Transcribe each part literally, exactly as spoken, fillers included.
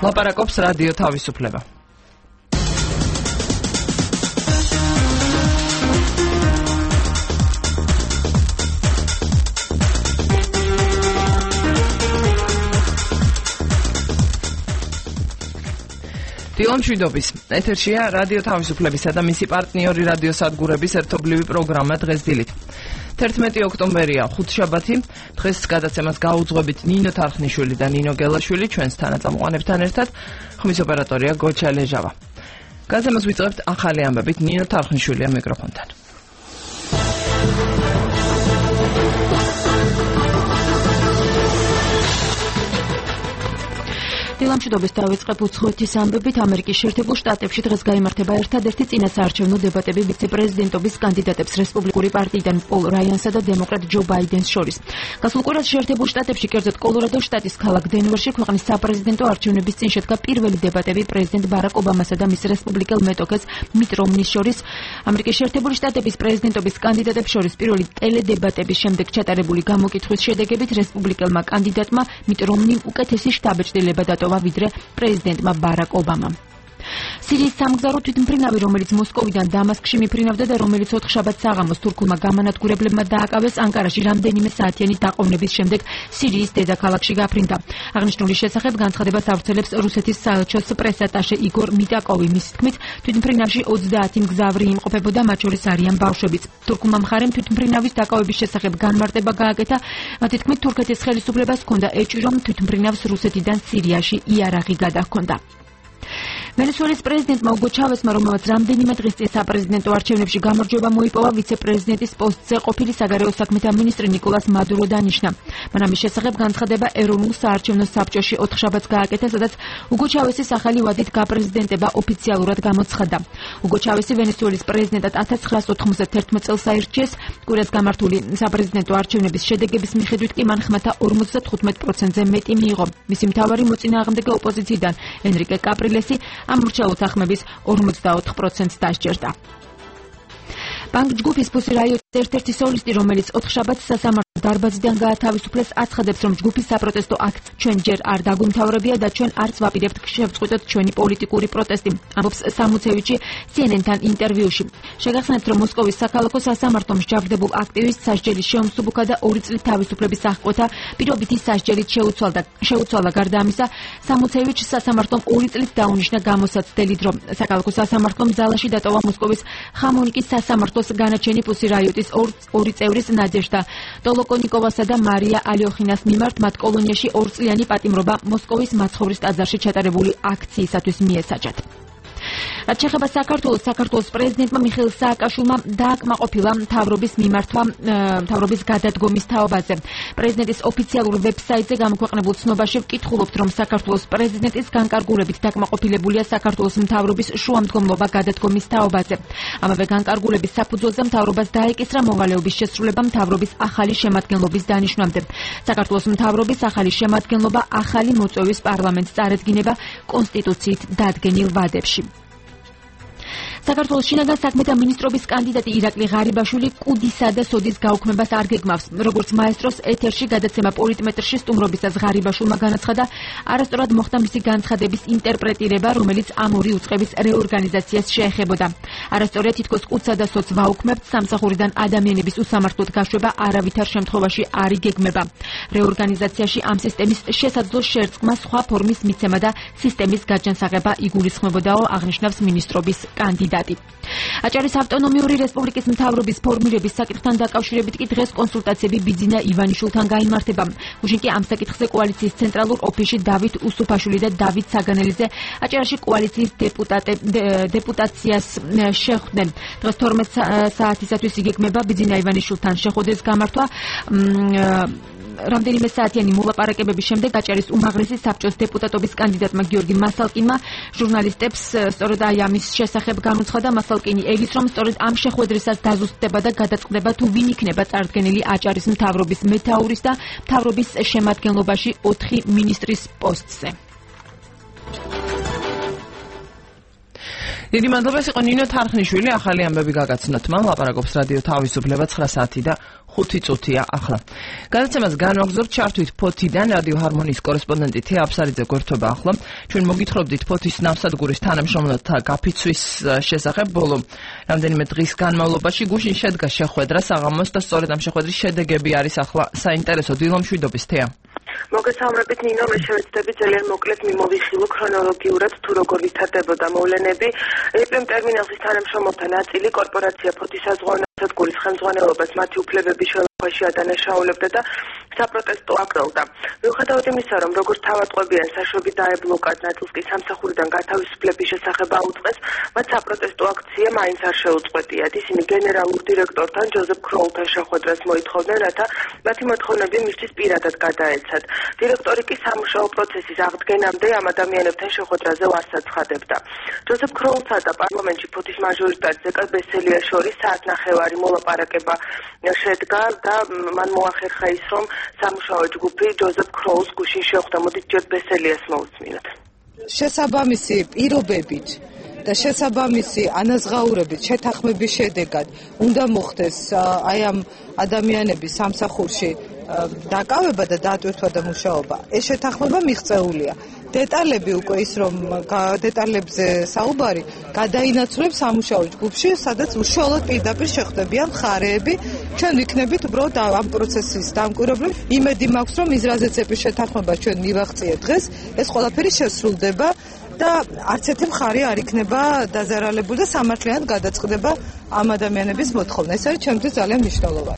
ლაპარაკობს რადიო თავისუფლება. დილონ შვიდობის ეთერშია რადიო თავისუფლებისა და მისი პარტნიორი რადიო სადგურების ერთობლივი პროგრამა დღეს დილით. თერთმეტი ოქტომბერია, ხუთშაბათი. დღეს გადაცემას გაუძღვებით ნინო თარხნიშვილი და ნინო გელაშვილი ჩვენს თანაწამყვანებთან ერთად. ხმის ოპერატორია გოჩა ლეჟავა. გადაცემას ვიწყებთ ახალი ამბებით. ნინო თარხნიშვილია მიკროფონთან. დილამშვიდობის დავიწყებ უცხოეთის ამბებით. ამერიკის შეერთებულ შტატებში დღეს გაიმართება ერთადერთი წინასაარჩევნო დებატები ვიცე-პრეზიდენტობის კანდიდატებს რესპუბლიკური პარტიიდან პოლ რაიანსა და დემოკრატ ჯო ბაიდენს შორის. გასულ კვირას შეერთებულ შტატებში, კერძოდ კოლორადოს შტატის ქალაქ დენვერში, ქვეყნის საპრეზიდენტო არჩევნების წინ შედგა პირველი დებატები პრეზიდენტ ბარაკ ობამასა და მის რესპუბლიკელ მეტოქეს მიტ რომნის შორის. ამერიკის შეერთებული შტატების პრეზიდენტობის კანდიდატებს შორის პირველი ტელედებატების შემდეგ ჩატარებული გამოკითხვის შედეგებით რესპუბლიკელმა კანდიდატმა მიტ რომნიმ უკეთესი შთაბეჭდილება დატოვა ვიდრე პრეზიდენტმა ბარაკ ობამამ. სირიის სამგზავრო თვითმფრინავი, რომელიც მოსკოვიდან დამასკში მიფრინავდა და რომელიც ოთხშაბათს საღამოს თურქულმა გამანადგურებლებმა დააკავეს, ანკარაში რამდენიმე საათიანი დაყოვნების შემდეგ სირიის დედაქალაქში გაფრინდა. აღნიშნული შესახებ განცხადებას ავრცელებს რუსეთის საელჩოს პრესატაშე იგორ მიტაკოვი. მის თქმით, თვითმფრინავში ოცდაათი მგზავრი იმყოფებოდა, მათ შორის არიან ბავშვებიც. თურქულმა მხარემ თვითმფრინავის დაკავების შესახებ განმარტება გააკეთა. მათი თქმით, თურქეთის ხელისუფლებას ჰქონდა ეჭვი, რომ თვითმფრინავს რუსეთიდან სირიაში იარაღი გადაჰქონდა. ვენესუელის პრეზიდენტმა უგო ჩავესმა, რომელმაც რამდენიმე დღის წინ საპრეზიდენტო არჩევნებში გამარჯვება მოიპოვა, ვიცე-პრეზიდენტის პოსტზე ყოფილი საგარეო საქმეთა მინისტრი ნიკოლას მადურო დანიშნა. მან ამის შესახებ განცხადება ეროვნულ საარჩევნო საბჭოში ოთხშაბათს გააკეთა, სადაც უგო ჩავესის ახალი ვადით გაპრეზიდენტება ოფიციალურად გამოცხადდა. უგო ჩავესი ვენესუელის პრეზიდენტად ათას ცხრაას ოთხმოცდათერთმეტ წელს აირჩიეს. კვირას გამართული საპრეზიდენტო არჩევნების შედეგების მიხედვით კი მან ხმათა ორმოცდათხუთმეტ პროცენტზე მეტი მიიღო. მისი მთავარი მოწინააღმდეგე ოპოზიციიდან ენრიკე კაპრილესი ამ მრჩეულ თანხმების ორმოცდაოთხ პროცენტს დასჯერდა. ბანკ ჯგუფის ფუსი რაიოტის ერთ-ერთი სოლისტი, რომელიც ოთხშაბათს სასამართლო დარბაზიდან გაათავისუფლეს, აცხადებს, რომ ჯგუფის საპროტესტო აქტს ჩვენ ჯერ არ დაგვიმთავრებია და ჩვენ არც ვაპირებთ შევწყვიტოთ ჩვენი პოლიტიკური პროტესტი, ამბობს სამუცევიჩი სი ენ ენ-თან ინტერვიუში. შეგახსენებთ, რომ მოსკოვის საქალაქო სასამართლომ მსჯავრდებულ აქტივისტს სასჯელის შეუმსუბუქა და ორი წლით თავისუფლების აღკვეთა პირობითი სასჯელით შეუცვალდა. შეუცვალა გარდა ამისა, სამუცევიჩს სასამართლომ ორი წლით დაუნიშნა გამოსაცდელი დრო. საქალაქო სასამართლომ ძალაში დატოვა მოსკოვის ხამონიკის სასამართლოს განაჩენი ფუსი რაიოტის ორი წევრის ნადეჟდა დოლოკონიკოვასა და მარია ალიოხინას მიმართ მათ კოლონიაში ორწლიანი პატიმრობა მოსკოვის მაცხოვრის ტაძარში ჩატარებული აქციისათვის მიესაჯათ. რაც შეეხება საქართველოს, საქართველოს პრეზიდენტმა მიხეილ სააკაშვილმა დააკმაყოფილა მთავრობის მიმართვა მთავრობის გადადგომის თაობაზე. პრეზიდენტის ოფიციალურ ვებსაიტზე გამოქვეყნებულ ცნობაში ვკითხულობთ, რომ საქართველოს პრეზიდენტის განკარგულებით დაკმაყოფილებულია საქართველოს მთავრობის შუამდგომლობა გადადგომის თაობაზე. ამავე განკარგულების საფუძველზე მთავრობას დაეკისრა მოვალეობის შესრულება მთავრობის ახალი შემადგენლობის დანიშვნამდე. საქართველოს მთავრობის ახალი შემადგენლობა ახალი მოწვევის პარლამენტს წარედგინება კონსტიტუციით დადგენილ ვადებში. საქართველოს შინაგან საქმეთა მინისტრობის კანდიდატი ირაკლი ღარიბაშვილი კუდისა და სოდის გაუქმებას არ გეგმავს. როგორც მაესტროს ეთერში გადაცემა პოლიტმეტრში სტუმრობისას ღარიბაშვილმა განაცხადა, არასწორად მოხდა მისი განცხადების ინტერპრეტირება, რომელიც ამ ორი უწყების რეორგანიზაციას შეეხებოდა. არასწორია თითქოს კუდსა და სოდს ვაუქმებთ, სამსახურიდან ადამიანების უსამართლოდ გაშვება არავითარ შემთხვევაში არ იგეგმება. რეორგანიზაციაში ამ სისტემის შესაძლო შერწყმა სხვა ფორმის მიცემა და სისტემის გაჯანსაღება იგულისხმებოდაო, აღნიშნავს მინისტრობის კანდიდატი. აჭარის ავტონომიური რესპუბლიკის მთავრობის ფორმირების საკითხთან დაკავშირებით კი დღეს კონსულტაციები ბიძინა ივანიშვილთან გაიმართება. უშინ კი ამ საკითხზე კოალიციის ცენტრალურ ოფისში დავით უსუფაშვილი და დავით საგანელიძე აჭარაში კოალიციის დეპუტაციას შეხვდნენ. დღეს თორმეტ საათისათვის იგეგმება ბიძინა ივანიშვილთან შეხვედრის გამართვა. რამდენიმე საათიანი მოლაპარაკებების შემდეგ აჭარის უმაღლესი საბჭოს დეპუტატობის კანდიდატმა გიორგი მასალკინმა ჟურნალისტებს სწორედ აი ამის შესახებ განუცხადა. მასალკინი ელის, რომ სწორედ ამ შეხვედრისას დაზუსტდება და გადაწყდება თუ ვინ იქნება წარდგენილი აჭარის მთავრობის მეთაურის და მთავრობის შემადგენლობაში ოთხი მინისტრის პოსტზე. დიდი მადლობა, ეს იყო ნინო თარხნიშვილი, ახალი ამბები გაგაცნოთ. მან ლაპარაკობს რადიო თავისუფლება ცხრა საათი და ხუთი წუთია ახლა. გადაცემას განვაგრძობთ ჩართვით ფოთიდან რადიო ჰარმონიის კორესპონდენტი თეა აფსარიძე გვერდთვება ახლა. ჩვენ მოგითხრობდით ფოთის ნავსადგურის თანამშრომლთა გაფიცვის შესახებ. ბოლო რამდენიმე დღის განმავლობაში გუშინ შედგა შეხვედრა საღამოს და სწორედ ამ შეხვედრის შედეგები არის ახლა საინტერესო. დილო მშვიდობის თეა. მოგესალმებით ნინო, მე შევეცდები ძალიან მოკლედ მიმოვიხილო ქრონოლოგიურად თუ როგორ ვითარდებოდა მოვლენები. ეპემ ტერმინალის თანამშრომელთა ნაწილი კორპორაცია ფოთის საზღვარგარეთის ხელმძღვანელობას მათი უფლებების შევხვაში ადანაშაულებდა და საპროტესტო აკროვდა. მიუხედავად იმისა, რომ როგორც თავადყვებიან საშვები დაებლოკად, ნაწილს კი სამსახურიდან გათავისუფლების შესახებ აუწყეს, მათ საპროტესტო აქცია მაინც არ შეუწყვეტიათ. ისინი გენერალურ დირექტორთან ჯოზეფ ქროულთან შეხვედრას მოითხოვდნენ, რათა მათი მოთხოვნები მისთვის პირადად გადაეცათ. დირექტორი კი სამუშაო პროცესის აღდგენამდე ამ ადამიანებთან შეხვედრაზე ვარს აცხადებდა. ჯოზეფ ქროულსა და პარლამენტში ფოთის მაჟორიტარ ზეკა ბესელიას შორის საათნახევარი მოლაპარაკება შედგა და მან მოახერხა ის, რომ სამუშაო ჯგუფი ჯოზეფ ქროულს გუშინ შეხვდა. მოდით ჯერ ბესელიას მოვუსმინოთ. შესაბამისი პირობებით და შესაბამისი ანაზღაურებით შეთანხმების შედეგად უნდა მოხდეს აი ამ ადამიანების სამსახურში დაკავება და დატვირთვა და მუშაობა. ეს შეთანხმება მიღწეულია. დეტალები უკვე ის რომ დეტალებზე საუბარი გადაინაცვლებს სამუშაო ჯგუფში, სადაც უშუალოდ პირდაპირ შეხვდებიან მხარეები. ჩვენ ვიქნებით უბრალოდ ამ პროცესის დამკვირვებლები. იმედი მაქვს, რომ იზრაზეც ეპის შეთანხმება ჩვენ მივახციეთ დღეს, ეს ყველაფერი შესრულდება და არც ერთი მხარე არ იქნება დაზარალებული და სამართლიანად გადაწყდება ამ ადამიანების მოთხოვნა. ეს არის ჩემთვის ძალიან მნიშვნელოვანი.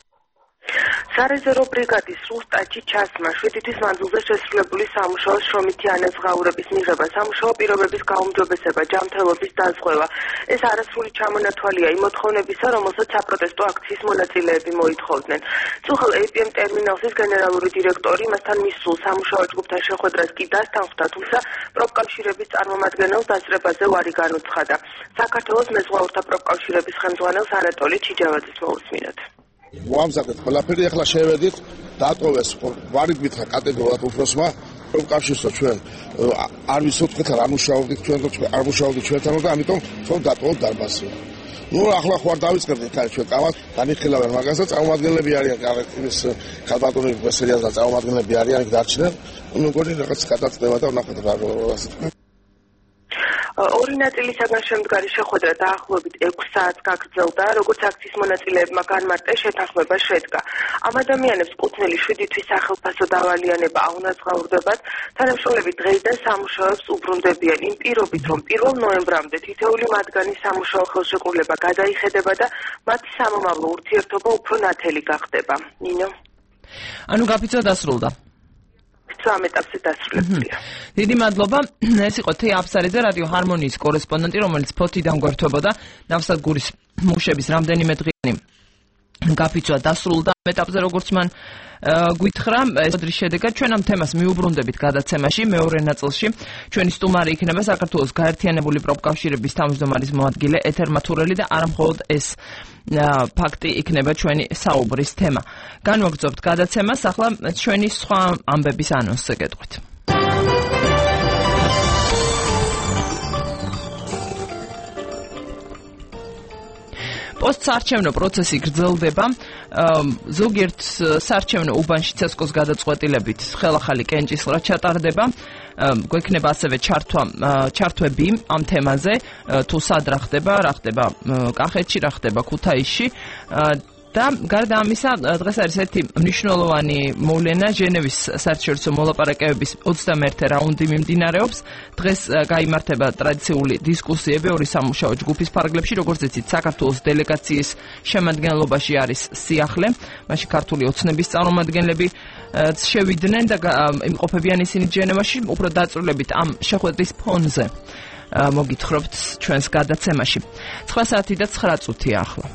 სარეზერვო ბრიგადის სულტაჩი ჩასმა შვიდი თვის მანძილზე შესრულებული სამუშაოს შრომითი ანაზღაურების მიღება, სამუშაო პირობების გაუმჯობესება, ჯანმრთელობის დაზღვევა. ეს არასრული ჩამონათვალია იმ მოთხოვნებისა, რომელსაც საპროტესტო აქციის მონაწილეები მოითხოვდნენ. წუხელ ეიპემ ტერმინალსის გენერალური დირექტორი მასთან მისულ სამუშაო ჯგუფთან შეხვედრას კი დასთანხმდა, თუმცა პროფკავშირების წარმომადგენელს დასწრებაზე უარი განუცხადა. საქართველოს მეზღვაურთა პროფკავშირების ხელმძღვანელს ანატოლი ჩიჯავაძის მოვუსმინოთ. მოამზადეთ ყველაფერი, ახლა შევედით, დატოვეს ვარით მითხრა კატეგორიულად უფროსმა პროფკავშირსო ჩვენ არ ვიცოდეთ რა მუშაობდით ჩვენ და ჩვენ არ მუშაობდით ჩვენთან და ამიტომ თქო დატოვოთ დარბაზი. ნუ ახლა ხوار დავიწყებდით აი ჩვენ კამათ განიხილავენ მაგასაც წარმომადგენლები არიან ის ქალბატონი ბესელიას და წარმომადგენლები არიან იქ დარჩნენ. ნუ მგონი რაღაც გადაწყვეტა და ვნახოთ რა როლას თქვენ. ორი ნაწილისაგან შემდგარი შეხვედრა დაახლოებით ექვს საათს გაგრძელდა, როგორც აქციის მონაწილეებმა განმარტეს, შეთანხმება შედგა. ამ ადამიანებს კუთვნილი შვიდი თვის სახელფასო დავალიანება აუნაზღაურდებათ, თანამშრომლები დღეიდან სამუშაოებს უბრუნდებიან იმ პირობით, რომ პირველ ნოემბრამდე თითოეული მათგანის სამუშაო ხელშეკრულება გადაიხედება და მათი სამომავლო ურთიერთობა უფრო ნათელი გახდება. ნინო. ანუ გაფიცვა დასრულდა. ამ ეტაპზე დასრულებულია. დიდი მადლობა. ეს იყო თეა აფსარიძე, რადიო ჰარმონიის კორესპონდენტი, რომელიც ფოთიდან გვერდთვებოდა. ნავსადგურის მუშების რამდენიმე დღიანი გაფიცვა დასრულდა ამ ეტაპზე, როგორც მან გვითხრა. ეს დღის შედეგად ჩვენ ამ თემას მიუბრუნდებით გადაცემაში მეორე ნაწილში. ჩვენი სტუმარი იქნება საქართველოს გაერთიანებული პროფკავშირების თავმჯდომარის მოადგილე ეთერ მათურელი და არა მხოლოდ ეს ფაქტი იქნება ჩვენი საუბრის თემა. განვაგრძობთ გადაცემას, ახლა ჩვენი სხვა ამბების ანონსზე გეტყვით. პოსტსარჩევნო პროცესი გრძელდება. ზოგიერთ სარჩევნო უბანში ცესკოს გადაწყვეტილებით ხელახალი კენჭისყრა ჩატარდება. გვექნება ასევე ჩართვა ჩართვები ამ თემაზე, თუ სად რა ხდება, რა ხდება კახეთში, რა ხდება ქუთაისში. და გარდა ამისა, დღეს არის ერთი მნიშვნელოვანი მოვლენა, ჟენევის საერთაშორისო მოლაპარაკებების ოცდამეერთე რაუნდი მიმდინარეობს. დღეს გაიმართება ტრადიციული დისკუსიები ორი სამუშაო ჯგუფის ფარგლებში, როგორც იცით, საქართველოს დელეგაციის შემადგენლობაში არის სიახლე, მაშინ ქართული ოცნების წარმომადგენლები შევიდნენ და იმყოფებიან ისინი ჟენევაში, უფრო დაწვრილებით ამ შეხვედრის ფონზე მოგითხრობთ ჩვენს გადაცემაში. ცხრა საათი და ცხრა წუთია ახლა.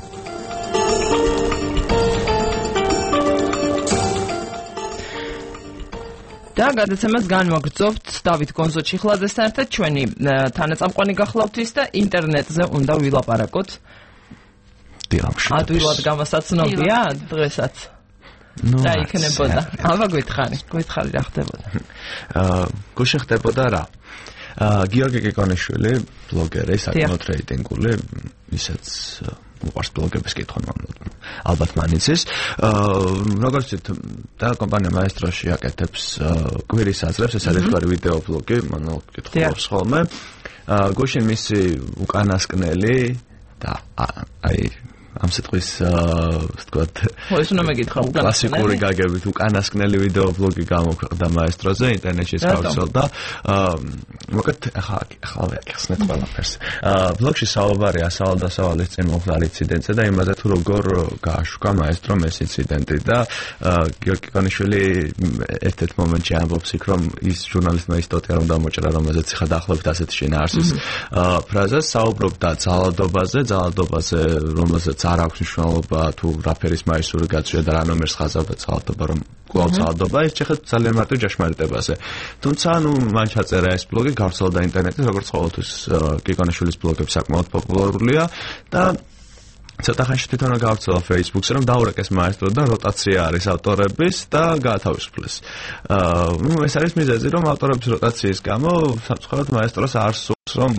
და გადაცემას განვაგრძობთ დავით გონზო-ჩიხლაძესთან ერთად. ჩვენი თანაწამყვანი გახლავთ ის და ინტერნეტზე უნდა ვილაპარაკოთ. დილამშვიდობის. ადვილად გამოსაცნობია დღესაც. დაიქნებოდა. აბა გითხარი, გითხარი რა ხდებოდა. აა გუშინ ხდებოდა რა? აა გიორგი კიკონიშვილი, ბლოგერი, საკმაოდ რეიტინგული, ისაც უყურს ბლოგების კითხვა მომდ. ალბათ მანიცის. აა როგორც და კომპანია მაესტროში აკეთებს კვირის აზრებს, ეს არის თქვარი ვიდეო ბლოგი, მანო კითხულობს ხოლმე. აა გუშინ მისი უკანასკნელი და აი ამ სიტყვის ასე ვთქვათ ეს უნდა მეკითხა უკანასკნელი კლასიკური გაგებით უკანასკნელი ვიდეო ბლოგი გამოქვეყნდა მაესტროზე ინტერნეტში გავხსოვდა აა მოკლედ ახლა ახლა ვეკითხეთ ყველაფერს აა ბლოგში საუბარი ასავალ-დასავალის წინ მომხდარ ინციდენტზე და იმაზე თუ როგორ გააშუქა მაესტრომ ეს ინციდენტი და გიორგი კიკონიშვილი ერთ-ერთ მომენტში ამბობს იქ რომ ის ჟურნალისტმა ის სტატია რომ დამოჭრა რომელზეც ხა დაახლოებით ასეთი შინაარსის აა ფრაზას საუბრობდა ძალადობაზე ძალადობაზე რომელზეც არ აქვს მნიშვნელობა თუ რაფერის მაისური გაწვია და რა ნომერს ხაზავდა ძალადობა რომ კვლავ ძალადობა ის ჩეხეთ ძალიან მარტო ჭეშმარიტებაზე თუმცა ნუ მან ჩაწერა ეს ბლოგი გავრცელდა ინტერნეტზე როგორც ყოველთვის კიკონიშვილის ბლოგები საკმაოდ პოპულარულია და ცოტა ხანში თვითონ გავრცელა Facebook-ზე რომ დაურეკეს მაესტრო და როტაცია არის ავტორების და გაათავისუფლეს. აა ნუ ეს არის მიზეზი რომ ავტორების როტაციის გამო სამწუხაროდ მაესტროს არ სურს რომ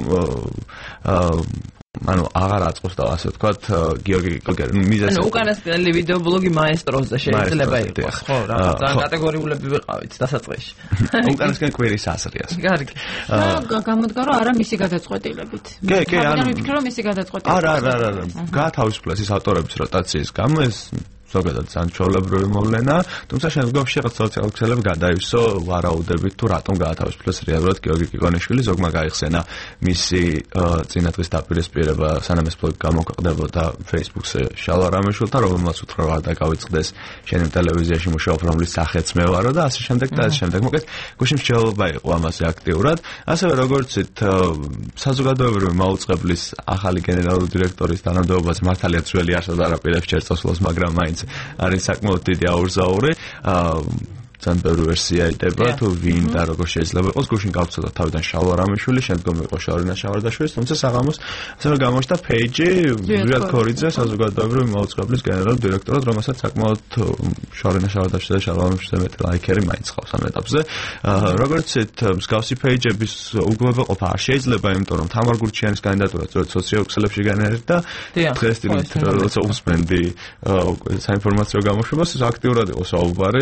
აა ანუ აღარ აწყობს და ასე ვთქვათ გიორგი კიკონიშვილი მიზეზი ანუ უკანასკნელი ვიდეო ბლოგი მაესტროზე შეიძლება იყოს ხო რა ძალიან კატეგორიულები ვიყავით დასაწყისში უკანასკნელი კვირის აზრია კარგი და გამოდგა რომ არა მისი გადაწყვეტილებით კი კი ანუ ვიფიქრე რომ მისი გადაწყვეტილებით არა არა არა გაათავისუფლეს ის ავტორების როტაციის გამო ეს ზოგადად ძალიან ჩვეულებრივი მოვლენა, თუმცა შემდგომში რაღაც სოციალურ ქსელებს გადაივსო ვარაუდებით თუ რატომ გაათავისუფლეს რეალურად გიორგი კიკონიშვილი, ზოგმა გაიხსენა მისი წინადღის დაპირისპირება სანამ ეს ბლოგი გამოქვეყნდებოდა Facebook-ზე შალვა რამიშვილთან, რომელმაც უთხრა რა დაგავიწყდეს შენი ტელევიზიაში მუშაობ, რომლის სახეც მე ვარო და ასე შემდეგ და ასე შემდეგ. მოკლედ გუშინ მსჯელობა იყო ამაზე აქტიურად, ასევე როგორც საზოგადოებრივი მაუწყებლის ახალი გენერალური დირექტორის თანამდებობაზე მართალია ძველი არსად არაპირებს ჯერ წასვლას, მაგრამ მაინც არის საკმაოდ დიდი აურზაური. აა ძალიან ბევრი ვერსია იდება თუ ვინ და როგორ შეიძლება იყოს. გუშინ გავცელა თავიდან შალვა რამიშვილი, შემდგომ იყო შარინა შავარდაშვილის, თუმცა საღამოს ასევე გამოჩნდა პეიჯი ჟიად ქორიძე საზოგადოებრივი მაუწყებლის გენერალური დირექტორად, რომელსაც საკმაოდ შარინა შავარდაშვილი და შალვა რამიშვილის მეტი ლაიქერი მაინც ხავს ამ ეტაპზე. როგორც ისეთ მსგავსი პეიჯების უგმობელყოფა არ შეიძლება, იმიტომ რომ თამარ გურჩიანის კანდიდატურა სწორედ სოციალურ ქსელებში განერგდა. დღეს თვითონ როცა უსმენდი საინფორმაციო გამოშვებას, ეს აქტიურად იყო საუბარი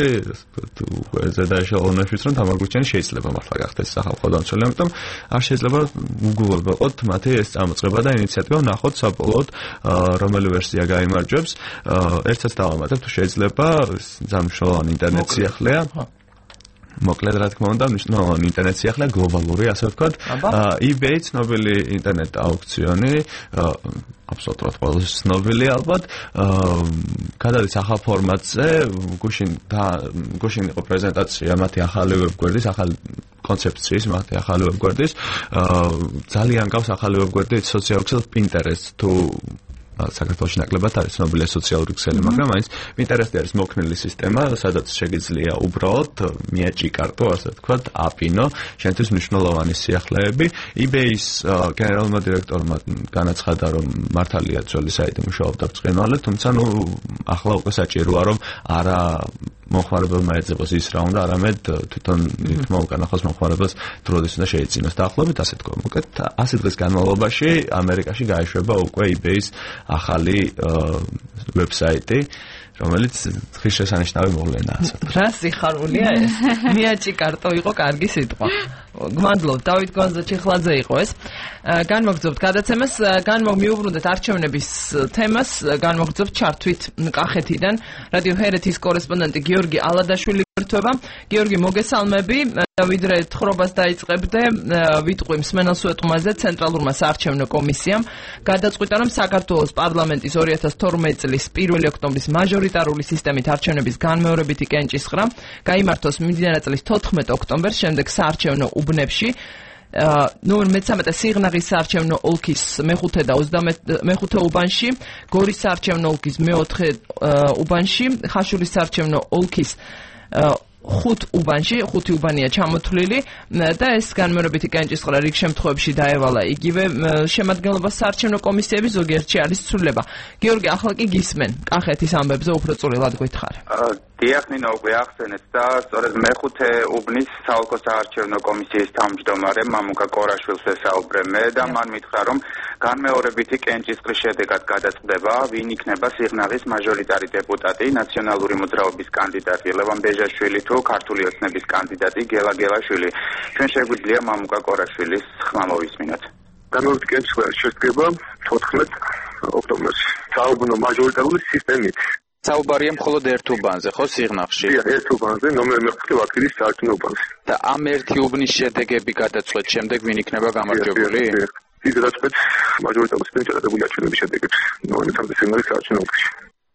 ზედაეშელონებში რომ თამარ გურჩიანი შეიძლება მართლა გახდეს სახალხო დამცველი, ამიტომ არ შეიძლება უგულებელყოთ მათი ეს წამოწყება და ინიციატივა ვნახოთ საბოლოოდ რომელი ვერსია გაიმარჯვებს. ერთსაც დავამატებ თუ შეიძლება ძალიან მნიშვნელოვანი ინტერნეტ სიახლეა. მოკლედ რა თქმა უნდა, მნიშვნელოვანი ინტერნეტ სიახლეა გლობალური, ასე ვთქვათ. eBay ცნობილი ინტერნეტ აუქციონი აბსოლუტურად ყველაზე ცნობილი ალბათ. გადადის ახალ ფორმატზე, გუშინ და გუშინ იყო პრეზენტაცია მათი ახალი ვებგვერდის, ახალი კონცეფციის, მათი ახალი ვებგვერდის. ძალიან გავს ახალი ვებგვერდი სოციალურ ქსელ Pinterest თუ საქართველოში ნაკლებად არის ცნობილი სოციალური ქსელი, მაგრამ მაინც Pinterest არის მოქნილი სისტემა, სადაც შეგიძლია უბრალოდ მიაჭიკარტო, ასე ვთქვათ, აპინო, შენთვის მნიშვნელოვანი სიახლეები. eBay-ის გენერალურმა დირექტორმა განაცხადა, რომ მართალია ძველი საიტი მუშაობდა ბრწყინვალედ, თუმცა ნუ ახლა უკვე საჭიროა, რომ არა მომხმარებელმა ეძებოს ის რა უნდა, არამედ თვითონ თქმა უკანახოს მომხმარებელს დროდის უნდა შეიძინოს. დაახლოებით ასე თქვა. მოკლედ ასი დღის განმავლობაში ამერიკაში გაეშვება უკვე eBay-ის ახალი ვებსაიტი, რომელიც ღირსშესანიშნავი მოვლენაა. რა სიხარულია ეს? მიაჭიკარტო იყო კარგი სიტყვა. გმადლობთ, დავით გონზაჩიხლაძე იყო ეს. განმოგძობთ გადაცემას, განმოგმიუბრუნდეთ არჩევნების თემას, განმოგძობთ ჩართვით კახეთიდან. რადიო ჰერეთის კორესპონდენტი გიორგი ალადაშვილი ერთვება. გიორგი, მოგესალმები. ვიდრე თხრობას დაიწყებდე, ვიტყვი მსმენელს უეტყმაზე ცენტრალურმა საარჩევნო კომისიამ გადაწყვიტა, რომ საქართველოს პარლამენტის ორი ათას თორმეტი წლის პირველი ოქტომბრის მაჟორიტარული სისტემით არჩევნების განმეორებითი კენჭისყრა გაიმართოს მიმდინარე წლის თოთხმეტ ოქტომბერს, შემდეგ საარჩევნო უბნებში. ნომერ მეცამეტე სიღნაღის საარჩევნო ოლქის მეხუთე და მეხუთე უბანში, გორის საარჩევნო ოლქის მეოთხე უბანში, ხაშურის საარჩევნო ოლქის ხუთ უბანში, ხუთი უბანია ჩამოთვლილი და ეს განმეორებითი კენჭისყრა რიგ შემთხვევებში დაევალა იგივე შემადგენლობას საარჩევნო კომისიების ზოგიერთში არის ცვლილება. გიორგი, ახლა კი გისმენ კახეთის ამბებზე უფრო წვრილად გითხარი. დიახ, ნინო, უკვე ახსენეთ და სწორედ მეხუთე უბნის საოლქო საარჩევნო კომისიის თავმჯდომარე მამუკა კორაშვილს ვესაუბრე მე და მან მითხრა, რომ განმეორებითი კენჭისყრის შედეგად გადაწყდება, ვინ იქნება სიღნაღის მაჟორიტარი დეპუტატი, ნაციონალური მოძრაობის კანდიდატი ლევან ბეჟაშვილი თუ ქართული ოცნების კანდიდატი გელა გელაშვილი. ჩვენ შეგვიძლია მამუკა კორაშვილის ხმა მოვისმინოთ. განმეორებითი კენჭისყრის შედგება თოთხმეტ ოქტომბერში საუბნო მაჟორიტარული სისტემით. საუბარია მხოლოდ ერთ უბანზე, ხო, სიღნაღში? დიახ, ერთ უბანზე, ნომერ მეხუთე ვაკილის საარჩევნო უბანზე. და ამ ერთი უბნის შედეგები გადაწყვეტ შემდეგ ვინ იქნება გამარჯვებული? ის გადაწყვეტ მაჟორიტარული სისტემით ჩატარებული არჩევნების შედეგებს ნოემბრის მესამე სიღნაღის საარჩევნო უბანში.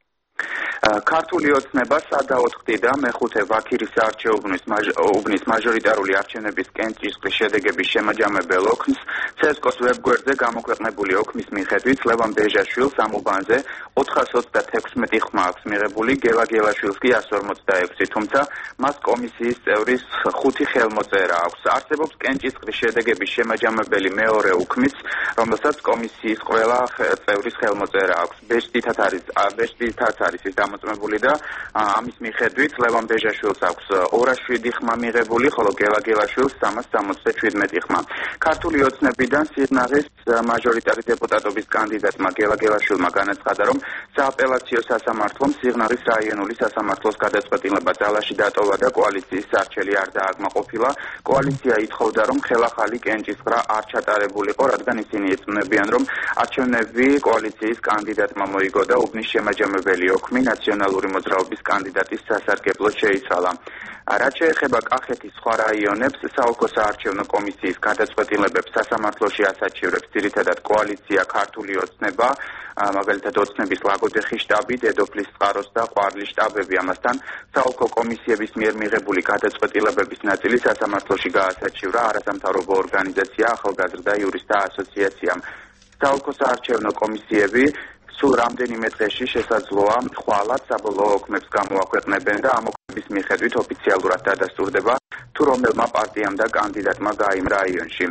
ქართული ოცნება სადაოთხდიდა მეხუთე ვაქირის საარჩევნო უბნის მაჟორიტარული არჩევნების კენჭისყრის შედეგების შემაჯამებელ ოქმს ცესკოს ვებგვერდზე გამოქვეყნებული ოქმის მიხედვით ლევან ბეჟაშვილს ამ უბანზე ოთხას ოცდათექვსმეტი ხმა აქვს მიღებული, გელა გელაშვილს კი εκατს ორმოცდაექვსი, თუმცა მას კომისიის წევრის ხუთი ხელმოწერა აქვს. არსებობს კენჭისყრის შედეგების შემაჯამებელი მეორე უქმის, რომელსაც კომისიის ყველა წევრის ხელმოწერა აქვს. ბეჭდითაც არის ბეჭდითაც არის ის მოწმებული და ამის მიხედვით ლევან ბეჟაშვილს აქვს ორას შვიდი ხმა მიღებული, ხოლო გელა გელაშვილს სამას სამოცდაჩვიდმეტი ხმა. ქართული ოცნებიდან სიღნაღის მაჟორიტარი დეპუტატობის კანდიდატმა გელა გელაშვილმა განაცხადა, რომ სააპელაციო სასამართლომ სიღნაღის რაიონული სასამართლოს გადაწყვეტილება ძალაში დატოვა და კოალიციის სარჩელი არ დააკმაყოფილა. კოალიცია ითხოვდა, რომ ხელახალი კენჭისყრა არ ჩატარებულიყო, რადგან ისინი ეწმუნებიან, რომ არჩევნები კოალიციის კანდიდატმა მოიგო და უბნის შემაჯამებელი ოქმი ნაციონალური მოძრაობის კანდიდატის სასარგებლოდ შეიცვალა. რაც შეეხება კახეთის სხვა რაიონებს, საოლქო საარჩევნო კომისიის გადაწყვეტილებებს სასამართლოში ასაჩივრებს ძირითადად კოალიცია ქართული ოცნება, მაგალითად ოცნების ლაგოდეხის შტაბი, დედოფლის წყაროს და ყვარლის შტაბები. ამასთან საოლქო კომისიების მიერ მიღებული გადაწყვეტილებების ნაწილი სასამართლოში გაასაჩივრა არასამთავრობო ორგანიზაცია ახალგაზრდა იურისტთა ასოციაციამ. საოლქო საარჩევნო კომისიები სულ რამდენიმე დღეში შესაძლოა ხვალად საბოლოო ოქმებს გამოაქვეყნებენ და ამ ოქმების მიხედვით ოფიციალურად დადასტურდება თუ რომელმა პარტიამ და კანდიდატმა გაიმრა რაიონში.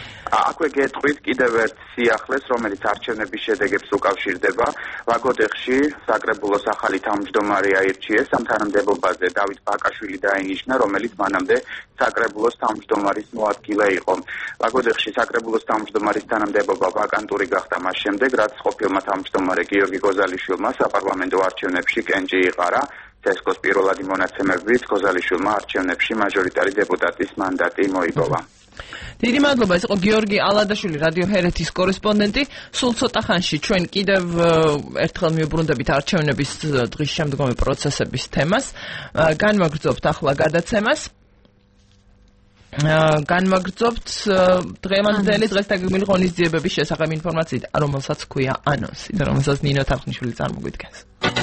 აქვე გეტყვით კიდევ ერთ სიახლეს, რომელიც არჩევნების შედეგებს უკავშირდება. ლაგოდეხში საკრებულოს ახალი თავმჯდომარე აირჩიეს, ამ თანამდებობაზე დავით ბაკაშვილი დაინიშნა, რომელიც მანამდე საკრებულოს თავმჯდომარის მოადგილე იყო. ლაგოდეხში საკრებულოს თავმჯდომარის თანამდებობა ვაკანტური გახდა მას შემდეგ, რაც ყოფილმა თავმჯდომარე გიორგი გოზალიშვილმა საპარლამენტო არჩევნებში კენჭი იყარა. ცესკოს პირველადი მონაცემებით გოზალიშვილმა არჩევნებში მაჟორიტარი დეპუტატის მანდატი მოიპოვა. დიდი მადლობა, ეს იყო გიორგი ალადაშვილი, რადიო ჰერეთის კორესპონდენტი. სულ ცოტა ხანში ჩვენ კიდევ ერთხელ მივუბრუნდებით არჩევნების დღის შემდგომი პროცესების თემას. განვაგრძობთ ახლა გადაცემას. განვაგრძობთ დღევანდელი დღეს დაგეგმილი ღონისძიებების შესახებ ინფორმაციით, რომელსაც ქვია ანონსი, რომელსაც ნინო თარხნიშვილი წარმოგვიდგენს.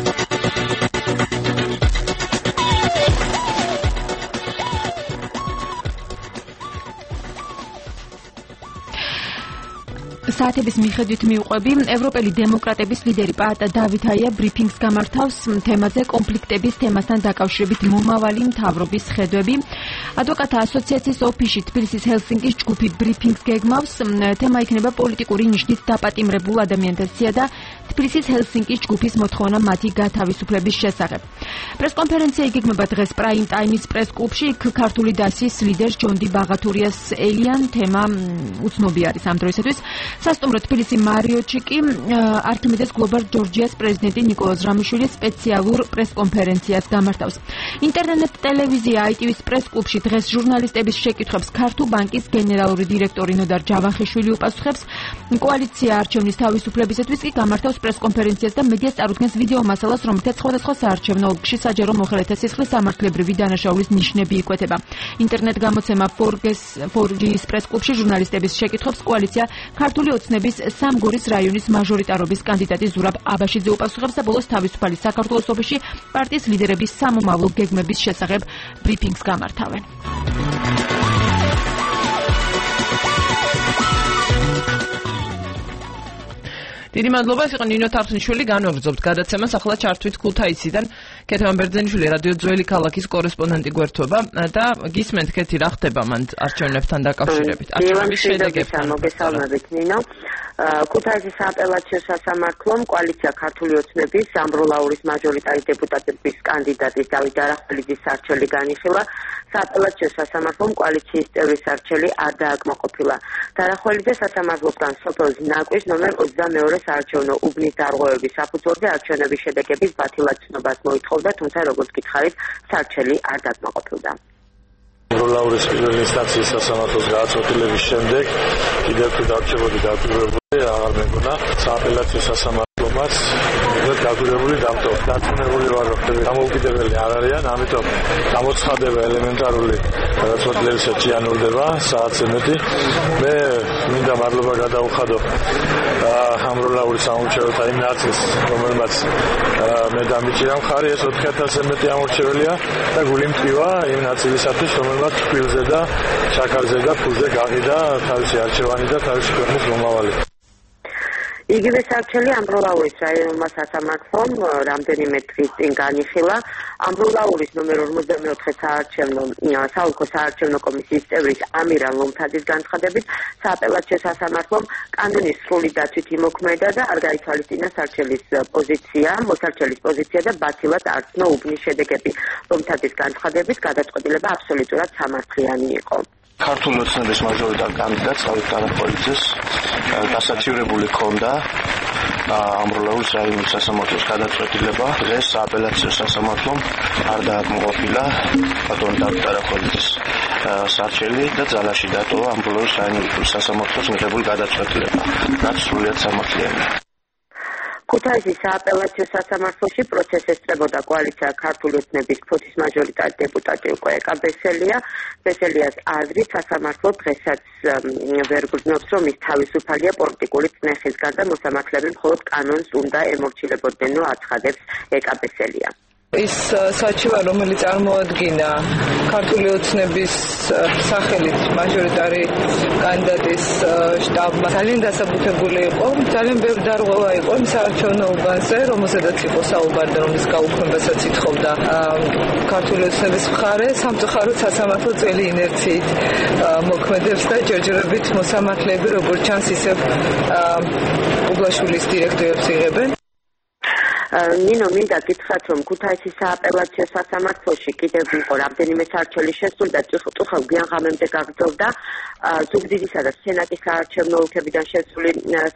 საათების მიხედვით მივყვები, ევროპელი დემოკრატების ლიდერი პაატა დავითაია ბრიფინგს გამართავს თემაზე კონფლიქტების თემასთან დაკავშირებით მომავალი მთავრობის ხედვები. ადვოკატთა ასოციაციის ოფისში თბილისის ჰელსინკის ჯგუფი ბრიფინგს გეგმავს. თემა იქნება პოლიტიკური ნიშნით დაპატიმრებულ ადამიანთა სია და თბილისის ჰელსინკის ჯგუფის მოთხოვნა მათი გათავისუფლების შესახებ. პრესკონფერენცია იგეგმება დღეს პრაიმ ტაიმის პრესკლუბში. იქ ქართული დასის ლიდერს ჯონდი ბაღათურიას ელიან თემა უცნობი არის ამ დროისათვის. სასტუმრო თბილისი მარიოტში კი არქიმედეს გლობალ ჯორჯიას პრეზიდენტი ნიკოლოზ რამიშვილი სპეციალურ პრესკონფერენციას გამართავს. ინტერნეტ ტელევიზია აი ტი ვის პრესკლუბში დღეს ჟურნალისტების შეკითხვებს ქართულ ბანკის გენერალური დირექტორი ნოდარ ჯავახიშვილი უპასუხებს. კოალიცია არჩევნის თავისუფლებისათვის კი გამართავს პრესკონფერენციას და მედიას წარუდგენს ვიდეო მასალას, რომელთაც სხვადასხვა საარჩევნო ოლქში საჯარო მოხელეთა სისხლის სამართლებრივი დანაშაულის ნიშნები იკვეთება. ინტერნეტ გამოცემა ფორ ჯის პრესკლუბში ჟურნალისტების შეკითხვებს კოალიცია ქართული ოცნების სამგორის რაიონის მაჟორიტარობის კანდიდატი ზურაბ აბაშიძე უპასუხებს და ბოლოს თავისუფალი საქართველოს ოფისში პარტიის ლიდერების სამომავლო გეგმების შესახებ ბრიფინგს გამართავენ. დიდი მადლობა, ეს იყო ნინო თარხნიშვილი, განვაგრძობთ გადაცემას, ახლა ჩართვით ქუთაისიდან. კეთევან ბერძენიშვილი რადიო ძველი ქალაქის კორესპონდენტი გვერდთვება და გისმენთ კეთი რა ხდება მან არჩევნებთან დაკავშირებით. არჩევნების შედეგებთან მოგესალმებით ნინო. ქუთაისის სააპელაციო სასამართლომ კოალიცია ქართული ოცნების ამბროლაურის მაჟორიტარი დეპუტატების კანდიდატის დავით არახველიძის სარჩელი განიხილა. სააპელაციო სასამართლომ კოალიციის წევრის სარჩელი არ დააკმაყოფილა. არახველიძე სასამართლოსგან სოფელ ზნაკვის ნომერ ოცდამეორე საარჩევნო უბნის დარღვევების საფუძველზე არჩევნების შედეგების ბათილად ცნობას მოითხოვდა, თუმცა როგორც გითხარით, სარჩელი არ დაკმაყოფილდა. ამბროლაურის პირველი ინსტანციის სასამართლოს გააცოთილების შემდეგ კიდევ თუ დარჩებოდი დაკვირვებული აღარ მეგონა სააპელაციო სასამართლომაც დაკვირვებული დამტო. დარწმუნებული ვარ, რომ დამოუკიდებელი არ არიან, ამიტომ გამოცხადება ელემენტარული გადაწყვეტილებისა ჭიანურდება საათზე მეტი. მე მინდა მადლობა გადაუხადო ამბროლაურის სამორჩეველთა იმ ნაწილს, რომელმაც მე დამიჭირა მხარი, ეს ოთხი ათასზე მეტი ამორჩეველია და გული მტკივა იმ ნაწილისათვის, რომელმაც თბილზე და ჩაქარზე და ფულზე გაყიდა თავისი არჩევანი და თავისი ქვეყნის მომავალი. იგივე სარჩელი ამბროლაურის რაიონულმა სასამართლომ რამდენიმე დღის წინ განიხილა. ამბროლაურის ნომერ ორმოცდამეოთხე საარჩევნო საოლქო საარჩევნო კომისიის წევრის ამირან ლომთაძის განცხადებით, სააპელაციო სასამართლომ კანონის სრული დაცვით იმოქმედა და არ გაითვალისწინა სარჩელის პოზიცია, მოსარჩელის პოზიცია და ბათილად არ ცნო უბნის შედეგები. ლომთაძის განცხადებით, გადაწყვეტილება აბსოლუტურად სამართლიანი იყო. ქართული ოცნების მაჟორიტარ კანდიდატს დავით არახველიძეს დასაცირებული ჰქონდა ამბროლაურის რაიონის სასამართლოს გადაწყვეტილება. დღეს სააპელაციო სასამართლომ არ დააკმაყოფილა ბატონ დავით არახველიძეს სარჩელი და ძალაში დატოვა ამბროლაურის რაიონის სასამართლოს მიღებული გადაწყვეტილება, რაც სრულიად სამართლიანია. ქუთაისის სააპელაციო სასამართლოში პროცესს ესწრებოდა კოალიცია ქართული ოცნების ფოთის მაჟორიტარი დეპუტატი უკვე ეკა ბესელია. ბესელიას აზრით სასამართლო დღესაც ვერ გრძნობს, რომ ის თავისუფალია პოლიტიკური წნეხის გარდა მოსამართლეები მხოლოდ კანონს უნდა ემორჩილებოდნენ, რომ აცხადებს ეკა ბესელია. ის საჩივა, რომელიც წარმოადგინა ქართული ოცნების სახელით მაჟორიტარი კანდიდატის შტაბმა, ძალიან დასაბუთებული იყო. ძალიან ბევრი დარღვევა იყო იმ საარჩევნო უბანზე, რომელზედაც იყო საუბარი, რომ ის გაუქმებასაც ითხოვდა ქართული ოცნების მხარე. სამწუხაროდ სასამართლო ძველი ინერციით მოქმედებს და ჯერჯერობით მოსამართლეები როგორც ჩანს ისევ უბლაშვილის დირექტივებს იღებენ. ნინო, მინდა გითხრათ, რომ ქუთაისის სააპელაციო სასამართლოში კიდევ იყო რამდენიმე სარჩელი შესული და წუხელ გვიან ღამემდე გაგრძელდა ზუგდიდისა და სენატის საარჩევნო ოლქებიდან შესული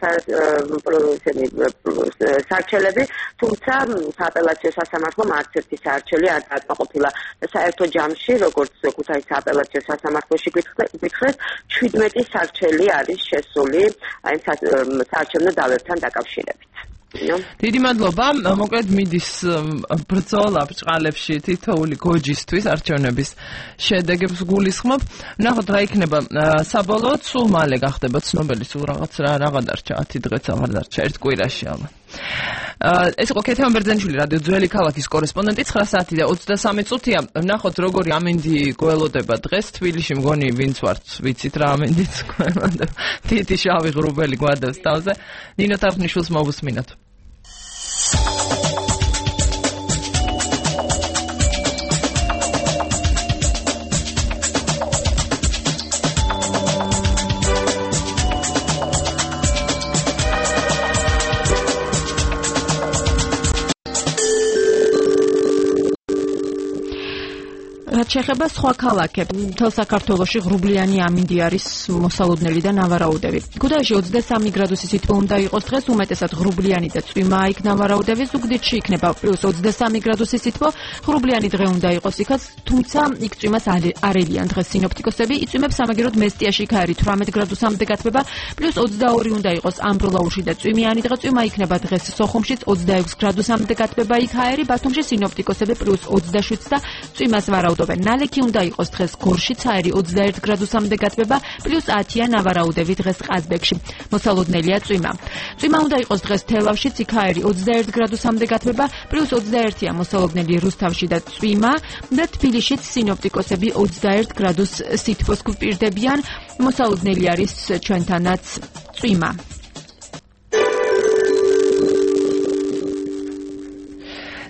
სარჩელები, თუმცა სააპელაციო სასამართლომ არც ერთი სარჩელი არ დააკმაყოფილა. საერთო ჯამში, როგორც ქუთაისის სააპელაციო სასამართლოში გითხრეს, შვიდმეტი სარჩელი არის შესული აი საარჩევნო დავებთან დაკავშირებით. დიდი მადლობა. მოკლედ მიდის ბრძოლა ბრჭყალებში თითოეული გოჯისთვის არჩევნების შედეგებს გულისხმობ. ნახოთ რა იქნება საბოლოოდ, სულ მალე გახდება ცნობილი, სულ რაღაც რა რაღა დარჩა, ათი დღეც აღარ დარჩა, ერთ კვირაში ალბათ. ეს იყო კეთევან ბერძენიშვილი რადიო ძველი ქალაქის კორესპონდენტი. ცხრა საათი და ოცდასამი წუთია. ნახოთ როგორი ამინდი გველოდება დღეს თბილისში. მგონი ვინც ვართ ვიცით რა ამინდიც გველოდება. თითი შავი ღრუბელი გვადავს თავზე. ნინო თარხნიშვილს მოვუსმინოთ. რაც შეეხება სხვა ქალაქებს, მთელ საქართველოში ღრუბლიანი ამინდი არის მოსალოდნელი და ნავარაუდები. ქუთაისში ოცდასამი გრადუსი სითბო უნდა იყოს დღეს, უმეტესად ღრუბლიანი და წვიმაა იქ ნავარაუდები. ზუგდიდში იქნება პლუს ოცდასამი გრადუსი სითბო, ღრუბლიანი დღე უნდა იყოს იქაც, თუმცა იქ წვიმას არ ელიან დღეს სინოპტიკოსები. იწვიმებს სამაგეროდ მესტიაში იქ არის თვრამეტ გრადუსამდე გათბება, პლუს ოცდაორი უნდა იყოს ამბროლაურში და წვიმიანი დღე, წვიმა იქნება დღეს სოხუმშიც ოცდაექვსი გრადუსამდე გათბება იქ არის, ბათუმში სინოპტიკოსები პლუს ოცდაშვიდს და წვიმას ვარაუდობენ. ნალექი უნდა იყოს დღეს გორშიც არის ოცდაერთი გრადუსამდე გათბება, პლუს ათია ნავარაუდები დღეს ყაზბეგში. მოსალოდნელია წვიმა. წვიმა უნდა იყოს დღეს თელავშიც, იქ არის ოცდაერთი გრადუსამდე გათბება, პლუს ოცდაერთია მოსალოდნელი რუსთავში და წვიმა და თბილისშიც სინოპტიკოსები ოცდაერთ გრადუს სითბოს გვპირდებიან. მოსალოდნელი არის ჩვენთანაც წვიმა.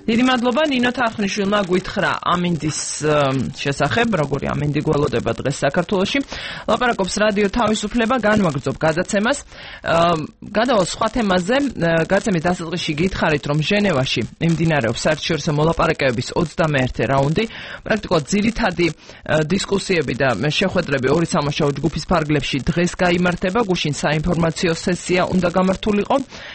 დიდი მადლობა ნინო თარხნიშვილმა გვითხრა ამინდის შესახებ, როგორი ამინდი გველოდება დღეს საქართველოში. ლაპარაკობს რადიო თავისუფლება, განვაგრძობ გადაცემას. გადავალ სხვა თემაზე, გადაცემის დასაწყისში გითხარით, რომ ჟენევაში მიმდინარეობს საერთაშორისო მოლაპარაკებების ოცდამეერთე რაუნდი. პრაქტიკულად ძირითადი დისკუსიები და შეხვედრები ორი სამუშაო ჯგუფის ფარგლებში დღეს გაიმართება. გუშინ საინფორმაციო სესია უნდა გამართულიყო.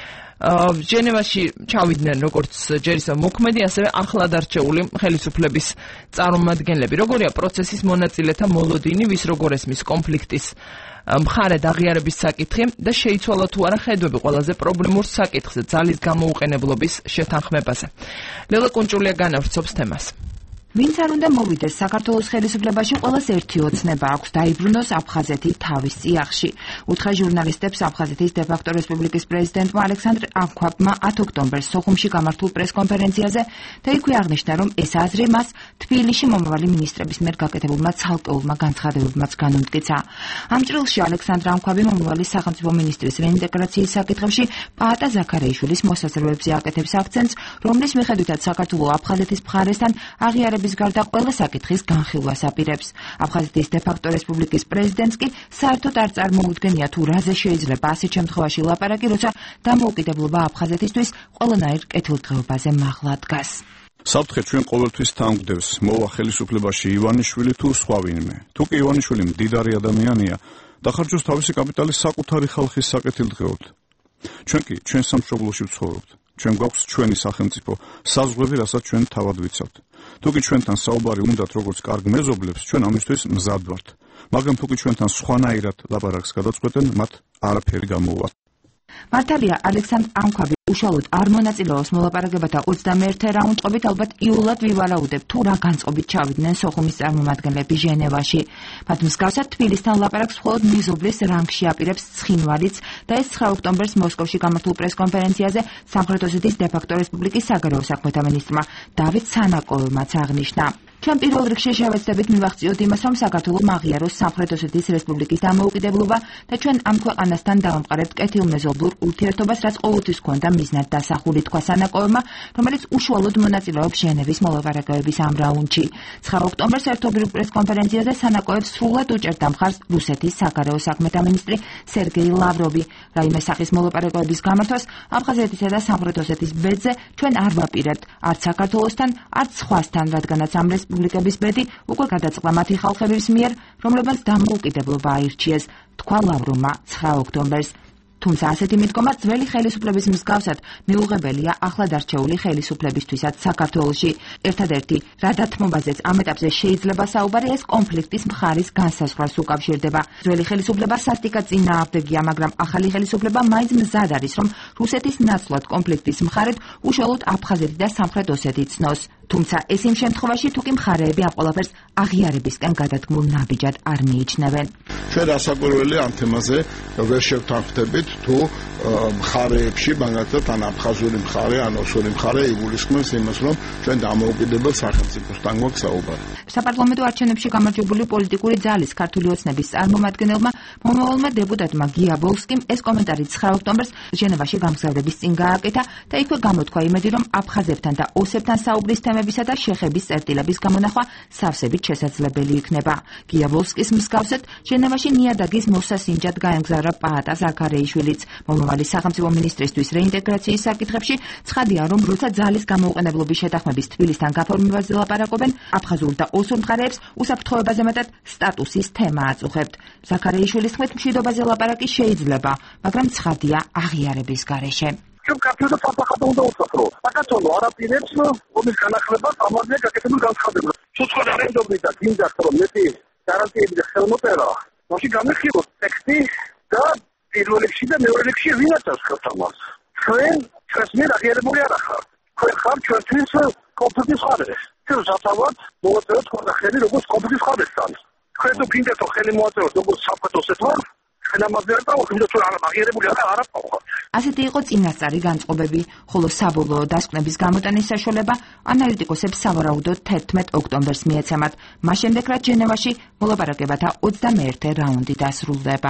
ჟენევაში ჩავიდნენ როგორც ჯერისო მოქმედი, ასევე ახლად არჩეული ხელისუფლების წარმომადგენლები. როგორია პროცესის მონაწილეთა მოლოდინი, ვის როგორ ესმის კონფლიქტის მხარედ აღიარების საკითხი და შეიცვალა თუ არა ხედვები ყველაზე პრობლემურ საკითხზე ძალის გამოუყენებლობის შეთანხმებაზე. ლელა კუნჭულია განავრცობს თემას. ვინც არ უნდა მოვიდეს საქართველოს ხელისუფლებაში, ყველას ერთი ოცნება აქვს დაიბრუნოს აფხაზეთი თავის წიაღში. უთხრა ჟურნალისტებს აფხაზეთის დე-ფაქტო რესპუბლიკის პრეზიდენტმა ალექსანდრ ანქვაბმა ათი ოქტომბერს სოხუმში გამართულ პრესკონფერენციაზე და იქვე აღნიშნა, რომ ეს აზრი მას თბილისში მომავალი მინისტრების მიერ გაკეთებულმა ცალკეულმა განცხადებებმაც განუმტკიცა. ამ ჭრილში ალექსანდრ ანქვაბი მომავალი სახელმწიფო მინისტრის რეინტეგრაციის საკითხებში პაატა ზაქარეიშვილის მოსაზრებებზე აკეთებს აქცენტს, რომლის მიხედვითაც საქართველო აფხაზეთის მხარესთან აღიარების გარდა ყველა საკითხის განხილვას აპირებს. აფხაზეთის დე-ფაქტო რესპუბლიკის პრეზიდენტს კი საერთოდ არ წარმოუდგენია თუ რაზე შეიძლება ასეთ შემთხვევაში ლაპარაკი, როცა დამოუკიდებლობა აფხაზეთისთვის ყველანაირ კეთილდღეობაზე მაღლა დგას. საფრთხე ჩვენ ყოველთვის თანგვდევს, მოვა ხელისუფლებაში ივანიშვილი თუ სხვა ვინმე. თუ კი ივანიშვილი მდიდარი ადამიანია, დახარჯოს თავისი კაპიტალი საკუთარი ხალხის საკეთილდღეოდ. ჩვენ კი ჩვენ სამშობლოში ვცხოვრობთ. ჩვენ გვაქვს ჩვენი სახელმწიფო, საზღვრები, რასაც ჩვენ თავად ვიცავთ. თუ კი ჩვენთან საუბარი უნდათ როგორც კარგ მეზობლებს, ჩვენ ამისთვის მზად ვართ. მაგრამ თუ კი ჩვენთან სხვანაირად ლაპარაკს გადაწყვეტენ, მათ არაფერი გამოუვათ. მართალია, ალექსანდრ ანქვაბი უშუალოდ არ მონაწილეობს მოლაპარაკებათა ოცდამეერთე რაუნდობით, ალბათ იულად ვივალაუდებ თუ რა განწყობით ჩავიდნენ სოხუმის წარმომადგენლები ჟენევაში. მათ მსგავსად თბილისთან ლაპარაკს მხოლოდ მეზობლის რანგში აპირებს ცხინვალიც და ეს ცხრა ოქტომბერს მოსკოვში გამართულ პრესკონფერენციაზე სამხრეთ ოსეთის დე-ფაქტო რესპუბლიკის საგარეო საქმეთა მინისტრმა დავით სანაკოევმაც აღნიშნა. ჩვენ პირველ რიგში შევეცდებით მივახციოთ იმას, რომ საქართველო აღიაროს სამხრეთ ოსეთის რესპუბლიკის დამოუკიდებლობა და ჩვენ ამ ქვეყანასთან დავამყარებთ კეთილმეზობლურ ურთიერთობას, რაც ყოველთვის ჰქონდა მიზნად დასახული, თქვა სანაკოევმა, რომელიც უშუალოდ მონაწილეობს ჟენევის მოლაპარაკებების ამ რაუნდში. ცხრა ოქტომბერს ერთობლივ პრესკონფერენციაზე სანაკოევს სრულად უჭერდა მხარს რუსეთის საგარეო საქმეთა მინისტრი სერგეი ლავროვი. რაიმე სახის მოლაპარაკებების გამართვას აფხაზეთისა და სამხრეთ ოსეთის ბედზე ჩვენ არ ვაპირებთ არც საქართველოსთან, არც სხვასთან, რადგანაც ამ რესპუბლიკების ბედი უკვე გადაწყდა მათი ხალხების მიერ, რომლებმაც დამოუკიდებლობა აირჩიეს, თქვა ლავროვმა ცხრა ოქტომბერს. თუმცა ასეთი მიდგომა ძველი ხელისუფლების მსგავსად მიუღებელია ახლად არჩეული ხელისუფლებისთვისაც საქართველოში. ერთადერთი, რა დათმობაზეც ამ ეტაპზე შეიძლება საუბარი, ეს კონფლიქტის მხარის განსაზღვრას უკავშირდება. ძველი ხელისუფლება სასტიკად წინააღმდეგია, მაგრამ ახალი ხელისუფლება მაინც მზად არის, რომ რუსეთის ნაცვლად კონფლიქტის მხარედ უშუალოდ აფხაზეთი და სამხრეთ ოსეთი ცნოს. თუმცა ეს იმ შემთხვევაში, თუ კი მხარეები ამ ყველაფერს აღიარებისკენ გადადგმულ ნაბიჯად არ მიიჩნევენ. ჩვენ რასაკვირველია ამ თემაზე ვერ შევთანხმდებით თუ მხარეებში, მაგალითად, ან აფხაზური მხარე, ან ოსური მხარე იგულისხმებს იმას, რომ ჩვენ დამოუკიდებელ სახელმწიფოსთან გვაქვს საუბარი. საპარლამენტო არჩევნებში გამარჯვებული პოლიტიკური ძალის ქართული ოცნების წარმომადგენელმა მომავალმა დეპუტატმა გია ბოლსკიმ ეს კომენტარი ცხრა ოქტომბერს ჟენევაში გამგზავრების წინ გააკეთა და იქვე გამოთქვა იმედი, რომ აფხაზებთან და ოსებთან საუბრის თემებისა და შეხების წერტილების გამონახვა სავსებით შესაძლებელი იქნება. გია ბოლსკის მსგავსად ჟენევაში ნიადაგის მოსასინჯად გაემგზავრა პაატა ზაქარეიშვილიც. მომავალი სახელმწიფო მინისტრისთვის რეინტეგრაციის საკითხებში ცხადია, რომ როცა ძალის გამოუყენებლობის შეთანხმების თბილისთან გაფორმებაზე ლაპარაკობენ, აფხაზურ და ოსურ მხარეებს უსაფრთხოებაზე მეტად სტატუსის თემა აწუხებთ. ზაქარეიშვილის თქმით, მშვიდობაზე ლაპარაკი შეიძლება, მაგრამ ცხადია აღიარების გარეშე. ჩვენ კაფეზე საფახატო უნდა უსაფრო. საქართველო არაპირებს ომის განახლებას ამაზე გაკეთებულ განცხადებას. თუ სხვა რეფერენდუმი და გინდათ რომ მეტი გარანტიები და ხელმოწერა, მაშინ გამიხილოთ ტექსტი და პირველ რიგში და მეორე რიგში ვინაც ასხობთ ამას. ჩვენ ჩვენს მიერ აღიარებული არ ახართ. ჩვენ ხართ ჩვენთვის კონფლიქტის მხარე. ჩვენ სათავად მოვაწევთ ყველა ხელი როგორც კონფლიქტის მხარესთან. ჩვენ თუ გინდათ რომ ხელი მოვაწევოთ როგორც სამხრეთ ოსეთთან, ჩვენ ამაზე არ დავუხმოთ, თუ არა აღიარებული არა არ აყავთ. ასეთი იყო წინასწარი განწყობები, ხოლო საბოლოო დასკვნების გამოტანის საშუალება ანალიტიკოსებს სავარაუდოდ თერთმეტ ოქტომბერს მიეცემათ. მას შემდეგ რაც ჟენევაში მოლაპარაკებათა ოცდამეერთე რაუნდი დასრულდება.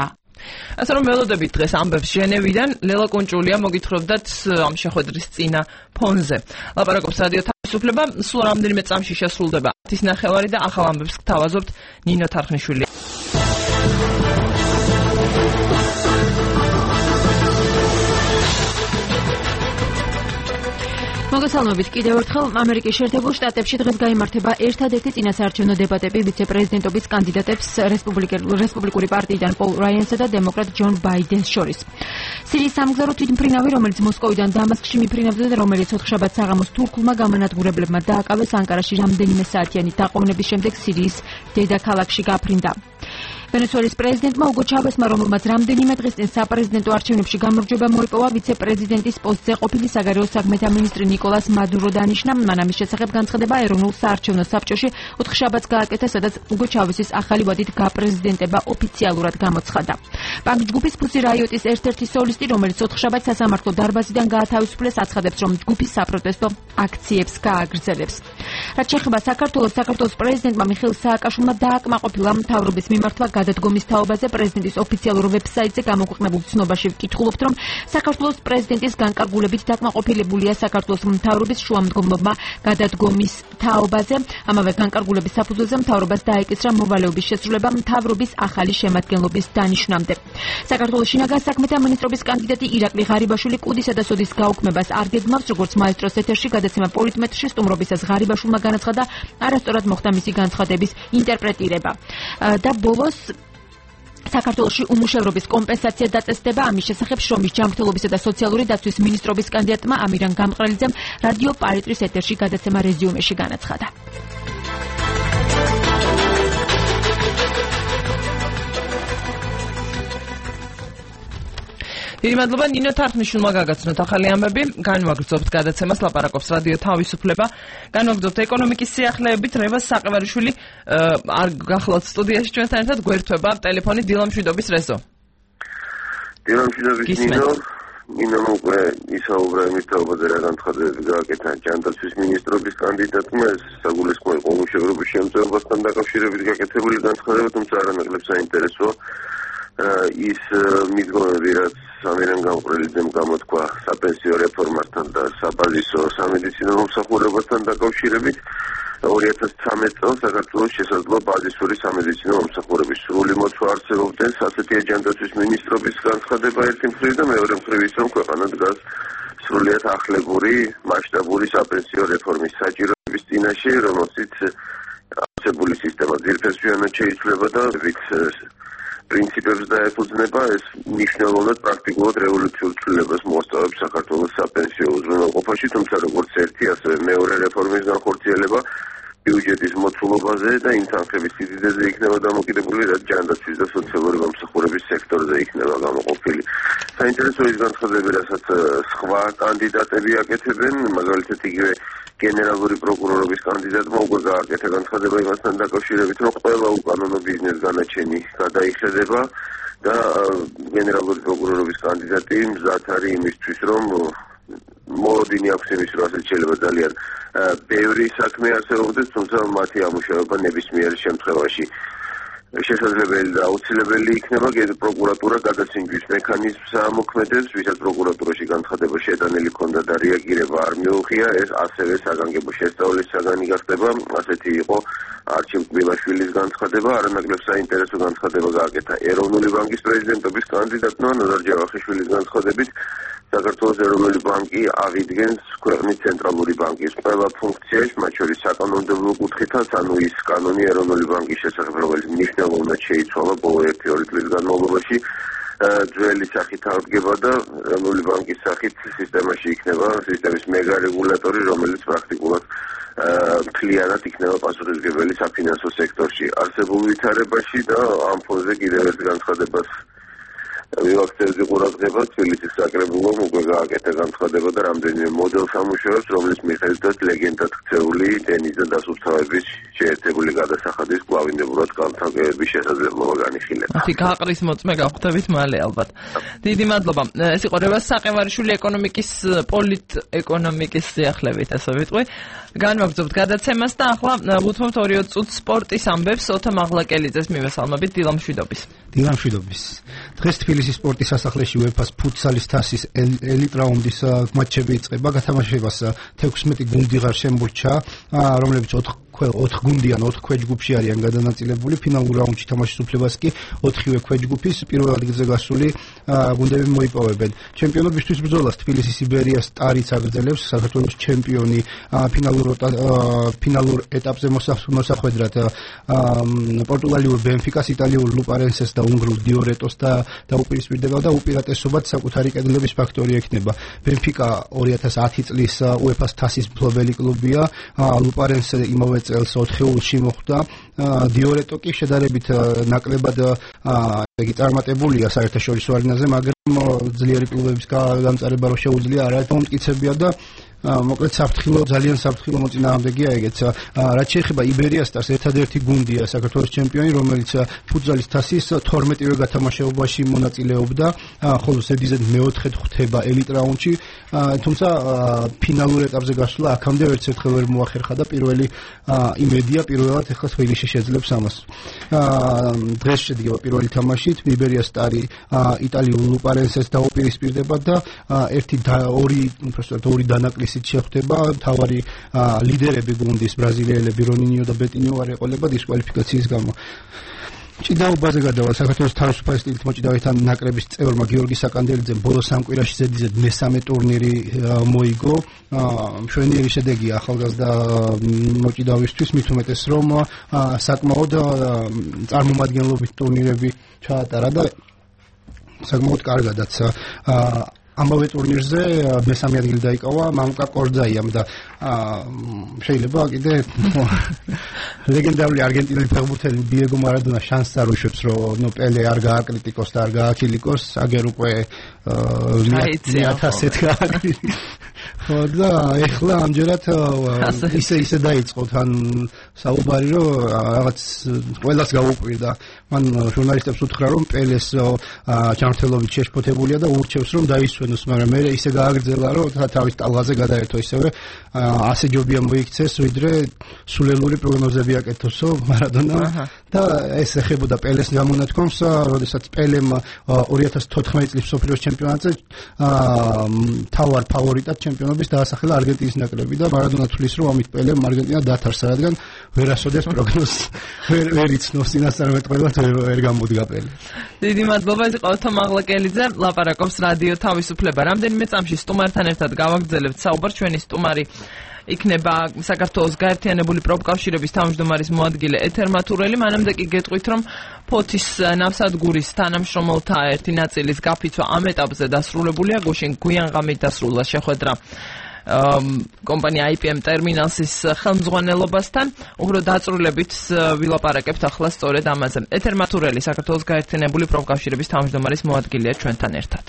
ასე რომ ველოდებით დღეს ამბებს ჟენევიდან ლელა კუნჭულია მოგითხრობდათ ამ შეხვედრის წინა ფონზე. ლაპარაკობს რადიო თავისუფლება, სულ რამდენიმე წამში შესრულდება ათის ნახევარი და ახალ ამბებს გთავაზობთ ნინო თარხნიშვილი. მოგესალმებით კიდევ ერთხელ ამერიკის შეერთებულ შტატებში დღეს გაიმართება ერთადერთი წინასაარჩევნო დებატები ვიცე-პრეზიდენტობის კანდიდატებს რესპუბლიკური პარტიიდან პოლ რაიანსა და დემოკრატ ჯონ ბაიდენს შორის. სირიის სამგზავრო თვითმფრინავი, რომელიც მოსკოვიდან დამასკში მიფრინავდა და რომელიც ოთხშაბათს საღამოს თურქულმა გამანადგურებლებმა დააკავეს ანკარაში რამდენიმე საათიანი დაყოვნების შემდეგ სირიის დედაქალაქში გაფრინდა. ვენესუელის პრეზიდენტმა უგო ჩავესმა, რომელმაც რამდენიმე დღის წინ საპრეზიდენტო არჩევნებში გამარჯვება მოიპოვა, ვიცე-პრეზიდენტის პოსტზე ყოფილი საგარეო საქმეთა მინისტრი ნიკოლას მადურო დანიშნა. მან ამის შესახებ განცხადება ეროვნულ საარჩევნო საბჭოში ოთხშაბათს გააკეთა, სადაც უგო ჩავესის ახალი ვადით გაპრეზიდენტება ოფიციალურად გამოცხადდა. პანკ ჯგუფის ფუსი რაიოტის ერთ-ერთი სოლისტი, რომელიც ოთხშაბათს სასამართლო დარბაზიდან გაათავისუფლეს, აცხადებს, რომ ჯგუფის საპროტესტო აქციებს გააგრძელებს. რაც შეეხება საქართველოს, საქართველოს პრეზიდენტმა მიხეილ სააკაშვილმა დააკმაყოფილა მთავრობის მიმართვა გადადგომის თაობაზე. პრეზიდენტის ოფიციალურ ვებსაიტზე გამოქვეყნებულ ცნობაში ვკითხულობთ, რომ საქართველოს პრეზიდენტის განკარგულებით დაკმაყოფილებულია საქართველოს მთავრობის შუამდგომლობმა გადადგომის თაობაზე. ამავე განკარგულების საფუძველზე მთავრობას დაეკისრა მოვალეობის შესრულება მთავრობის ახალი შემადგენლობის დანიშნამდე. საქართველოს შინაგან საქმეთა მინისტრობის კანდიდატი ირაკლი ღარიბაშვილი კუდისა და სოდის გაუქმებას არ გეგმავს, როგორც მაესტროს ეთერში გადაცემა პოლიტმეტრში სტუმრობისას ღარიბაშვილმა განაცხადა, არასწორად მოხდა მისი განცხადების ინტერპრეტირება. და ბოლოს საქართველოში უმუშევრობის კომპენსაცია დაწესდება. ამის შესახებ შრომის ჯანმრთელობისა და სოციალური დაცვის მინისტრობის კანდიდატმა ამირან გამყრელიძემ რადიო პარიტრის ეთერში გადაცემა რეზიუმეში განაცხადა. დიდი მადლობა ნინო თარხნიშვილმა გაგაცნოთ ახალი ამბები. განვაგრძობთ გადაცემას, ლაპარაკობს რადიო თავისუფლება. განვაგრძობთ ეკონომიკის სიახლეებით. რევაზ საყევარიშვილი არ გახლავთ სტუდიაში ჩვენთან ერთად, გვერდება ტელეფონით დილამშვიდობის რეზო. დილამშვიდობის ნინო. ნინო უკვე ისაუბრა იმის თაობაზე, რა განცხადებები გააკეთა ჯანდაცვის მინისტრობის კანდიდატმა. ეს საგულისხმოა იყო უმუშევრობის შემწეობასთან დაკავშირებით გაკეთებული განცხადება, თუმცა არანაკლებ საინტერესოა ის მიდგომები, რაც ამირან გამყრელიძემ გამოთქვა საპენსიო რეფორმასთან და საბაზისო სამედიცინო მომსახურებასთან დაკავშირებით. ორი ათას ცხრამეტ წელს საქართველოს შესაძლო ბაზისური სამედიცინო მომსახურების სრული მოცვა არსებობდეს. ასეთია ჯანდაცვის მინისტრობის განცხადება ერთი მხრივ და მეორე მხრივ ის, რომ ქვეყანა დგას სრულიად ახლებური მასშტაბური საპენსიო რეფორმის საჭიროების წინაშე, რომელშიც არსებული სისტემა ძირფესვიანად შეიცვლება და ვით პრინციპებს დაეფუძნება. ეს მნიშვნელოვნად პრაქტიკულად რევოლუციურ ცვლილებას მოასწავებს საქართველოს საპენსიო უზრუნველყოფაში, თუმცა როგორც ერთი, ასევე მეორე რეფორმის განხორციელება ბიუჯეტის მოცულობაზე და იმ თანხების სიდიდეზე იქნება დამოკიდებული, რაც ჯანდაცვის და სოციალური მომსახურების სექტორზე იქნება გამოყოფილი. საინტერესოა ის განცხადებები, რასაც სხვა კანდიდატები აკეთებენ, მაგალითად იგივე გენერალური პროკურორობის კანდიდატმა უკვე გააკეთა განცხადება იმასთან დაკავშირებით, რომ ყველა უკანონო ბიზნეს განაჩენი გადაიხედება და გენერალური პროკურორობის კანდიდატი მზად არის იმისთვის, რომ მოლოდინი აქვს იმის, რომ ასეთ შეიძლება ძალიან ბევრი საქმე არსებობდეს, თუმცა მათი ამუშავება ნებისმიერ შემთხვევაში შესაძლებელი და აუცილებელი იქნება. პროკურატურა გადაცინჯვის მექანიზმს ამოქმედებს, ვისაც პროკურატურაში განცხადება შეტანილი ქონდა და რეაგირება არ მიუღია, ეს ასევე საგანგებო შესწავლის საგანი გახდება. ასეთი იყო არჩილ კბილაშვილის განცხადება. არანაკლებ საინტერესო განცხადება გააკეთა ეროვნული ბანკის პრეზიდენტობის კანდიდატმა ნოზარ ჯავახიშვილის განცხადებით. საქართველოს ეროვნული ბანკი აღიდგენს ქვეყნის ცენტრალური ბანკის ყველა ფუნქციას, მათ შორის საკანონმდებლო კუთხითაც, ანუ ის კანონი ეროვნული ბანკის შესახებ, რომელიც მნიშვნელოვნად შეიცვალა ბოლო ერთი-ორი წლის განმავლობაში, ძველი სახით აღდგება და ეროვნული ბანკის სახით სისტემაში იქნება სისტემის მეგა რეგულატორი, რომელიც პრაქტიკულად მთლიანად იქნება პასუხისმგებელი საფინანსო სექტორში არსებულ ვითარებაში და ამ ფონზე კიდევ ერთ განცხადებას ვივაქცევდი ყურადღებას. თბილისის საკრებულომ უკვე გააკეთა განცხადება და რამდენიმე მოდელს ამუშავებს, რომლის მიხედვითაც ლეგენდად ქცეული დენის და დასუფთავების შეერთებული გადასახადის კვლავინდებურად განთავგებების შესაძლებლობა განიხილება. ათი გაყრის მოწმე გავხდებით მალე ალბათ. დიდი მადლობა. ეს იყო რევაზ საყევარიშვილი ეკონომიკის პოლიტ-ეკონომიკის სიახლევით, ასე ვიტყვი. განვაგრძობთ გადაცემას და ახლა ვუთმობთ ორი წუთს სპორტის ამბებს. ოთა მაღლაკელიძეს მივესალმებით. დილამშვიდობის. დილამშვიდობის. დღეს თბილისის სპორტის სასახლეში UEFA-ს ფუტსალის თასის ელიტ რაუნდის მატჩები იწყება. გათამაშებას თექვსმეტი გუნდი ღარ შემორჩა, რომლებიც ოთხ გუნდიან, ოთხ ქვეჯგუფში არიან გადანაწილებული. ფინალურ რაუნდში თამაშის უფლებას კი ოთხივე ქვეჯგუფის პირველ ადგილზე გასული გუნდები მოიპოვებენ. ჩემპიონობისთვის ბრძოლას თბილისის იბერია სტარიც აგრძელებს. საქართველოს ჩემპიონი ფინალურ ფინალურ ეტაპზე მოსახვედრად პორტუგალიურ ბენფიკას, იტალიურ ლუპარენსეს და უნგრულ დიორეტოს და დაუპირისპირდება და უპირატესობად საკუთარი კედლების ფაქტორი ექნება. ბენფიკა ორი ათას ათი წლის UEFA-ს თასის მფლობელი კლუბია. ლუპარენსე იმავე წელს ოთხეულში მოხვდა. დიორეტო კი შედარებით ნაკლებად იგი წარმატებულია საერთაშორისო არენაზე, მაგრამ ძლიერი კლუბების გამწარება რო შეუძლია, არაერთი მომტკიცებია და მოკლედ საფრთხილო ძალიან საფრთხილო მოწინააღმდეგეა ეგეც. რაც შეეხება იბერიასტარს, ერთადერთი გუნდია საქართველოს ჩემპიონი, რომელიც ფუტზალის თასის თორმეტივე გათამაშებაში მონაწილეობდა, ხოლო ზედიზედ მეოთხედ ხვდება ელიტ რაუნდში, თუმცა ფინალურ ეტაპზე გასვლა აქამდე ვერც ერთხელ ვერ მოახერხა და პირველი იმედია პირველად ეხლა თბილისში შეძლებს ამას. დღეს შედგება პირველი თამაშით, იბერიასტარი იტალიურ ლუპარენსეს დაუპირისპირდება და ერთი ორი უბრალოდ ორი დანაკლისი შეხვდება. თავარი ლიდერები გუნდის ბრაზილიელები რონინიო და ბეტინიო არ ეყოლება დისკვალიფიკაციის გამო. ჭიდაობაზე გადავა საქართველოს თავისუფალი სტილით მოჭიდავეთან ნაკრების წევრმა გიორგი საკანდელიძემ ბოლო სამ კვირაში ზედიზედ მესამე ტურნირი მოიგო. მშვენიერი შედეგია ახალგაზრდა მოჭიდავისთვის, მით უმეტეს რომ საკმაოდ წარმომადგენლობით ტურნირები ჩაატარა და საკმაოდ კარგადაც ამავე ტურნირზე მესამე ადგილი დაიკავა მამუკა კორძაიამ და შეიძლება კიდე ლეგენდარული არგენტინელი ფეხბურთელი დიეგო მარადონა შანსს არ უშვებს, რომ ნუ პელე არ გააკრიტიკოს და არ გააკილიკოს, აგერ უკვე მიათასეთ გააკრიტიკოს. ხო და ეხლა ამჯერად ისე ისე დაიწყო თან საუბარი, რომ რაღაც ყველას გაუკვირდა. მან ჟურნალისტებს უთხრა, რომ პელეს ჯანმრთელობით შეშფოთებულია და ურჩევს, რომ დაისვენოს, მაგრამ მე ისე გააგრძელა, რომ თავის ტალღაზე გადაერთო ისევე ასე ჯობია მოიქცეს, ვიდრე სულელური პროგნოზები აკეთოსო მარადონა და ეს ეხებოდა პელეს გამონათქვამს, როდესაც პელემ ორი ათას თოთხმეტი წლის მსოფლიოს ჩემპიონატზე თავარ ფავორიტად ჩემპიონობის დაასახელა არგენტინის ნაკრები და მარადონა თვლის, რომ ამით პელემ არგენტინა დათარსა, რადგან ვერასოდეს პროგნოზს ვერ ვერ იცნობს წინასწარმეტყველად ვერ გამოდგა პელე. დიდი მადლობა, ეს იყო თომ აღლაკელიძე, ლაპარაკობს რადიო თავისუფლება. რამდენიმე წამში სტუმართან ერთად გავაგრძელებთ საუბარს. ჩვენი სტუმარი იქნება საქართველოს გაერთიანებული პროფკავშირების თავმჯდომარის მოადგილე ეთერ მათურელი. მანამდე კი გეტყვით, რომ ფოთის ნავსადგურის თანამშრომელთა ერთი ნაწილის გაფიცვა ამ ეტაპზე დასრულებულია. გუშინ გვიან ღამით დასრულდა შეხვედრა კომპანია აი პი ემ ტერმინალსის ხელმძღვანელობასთან. უფრო დაწვრილებით ვილაპარაკებთ ახლა სწორედ ამაზე. ეთერ მათურელი, საქართველოს გაერთიანებული პროფკავშირების თავმჯდომარის მოადგილეა ჩვენთან ერთად.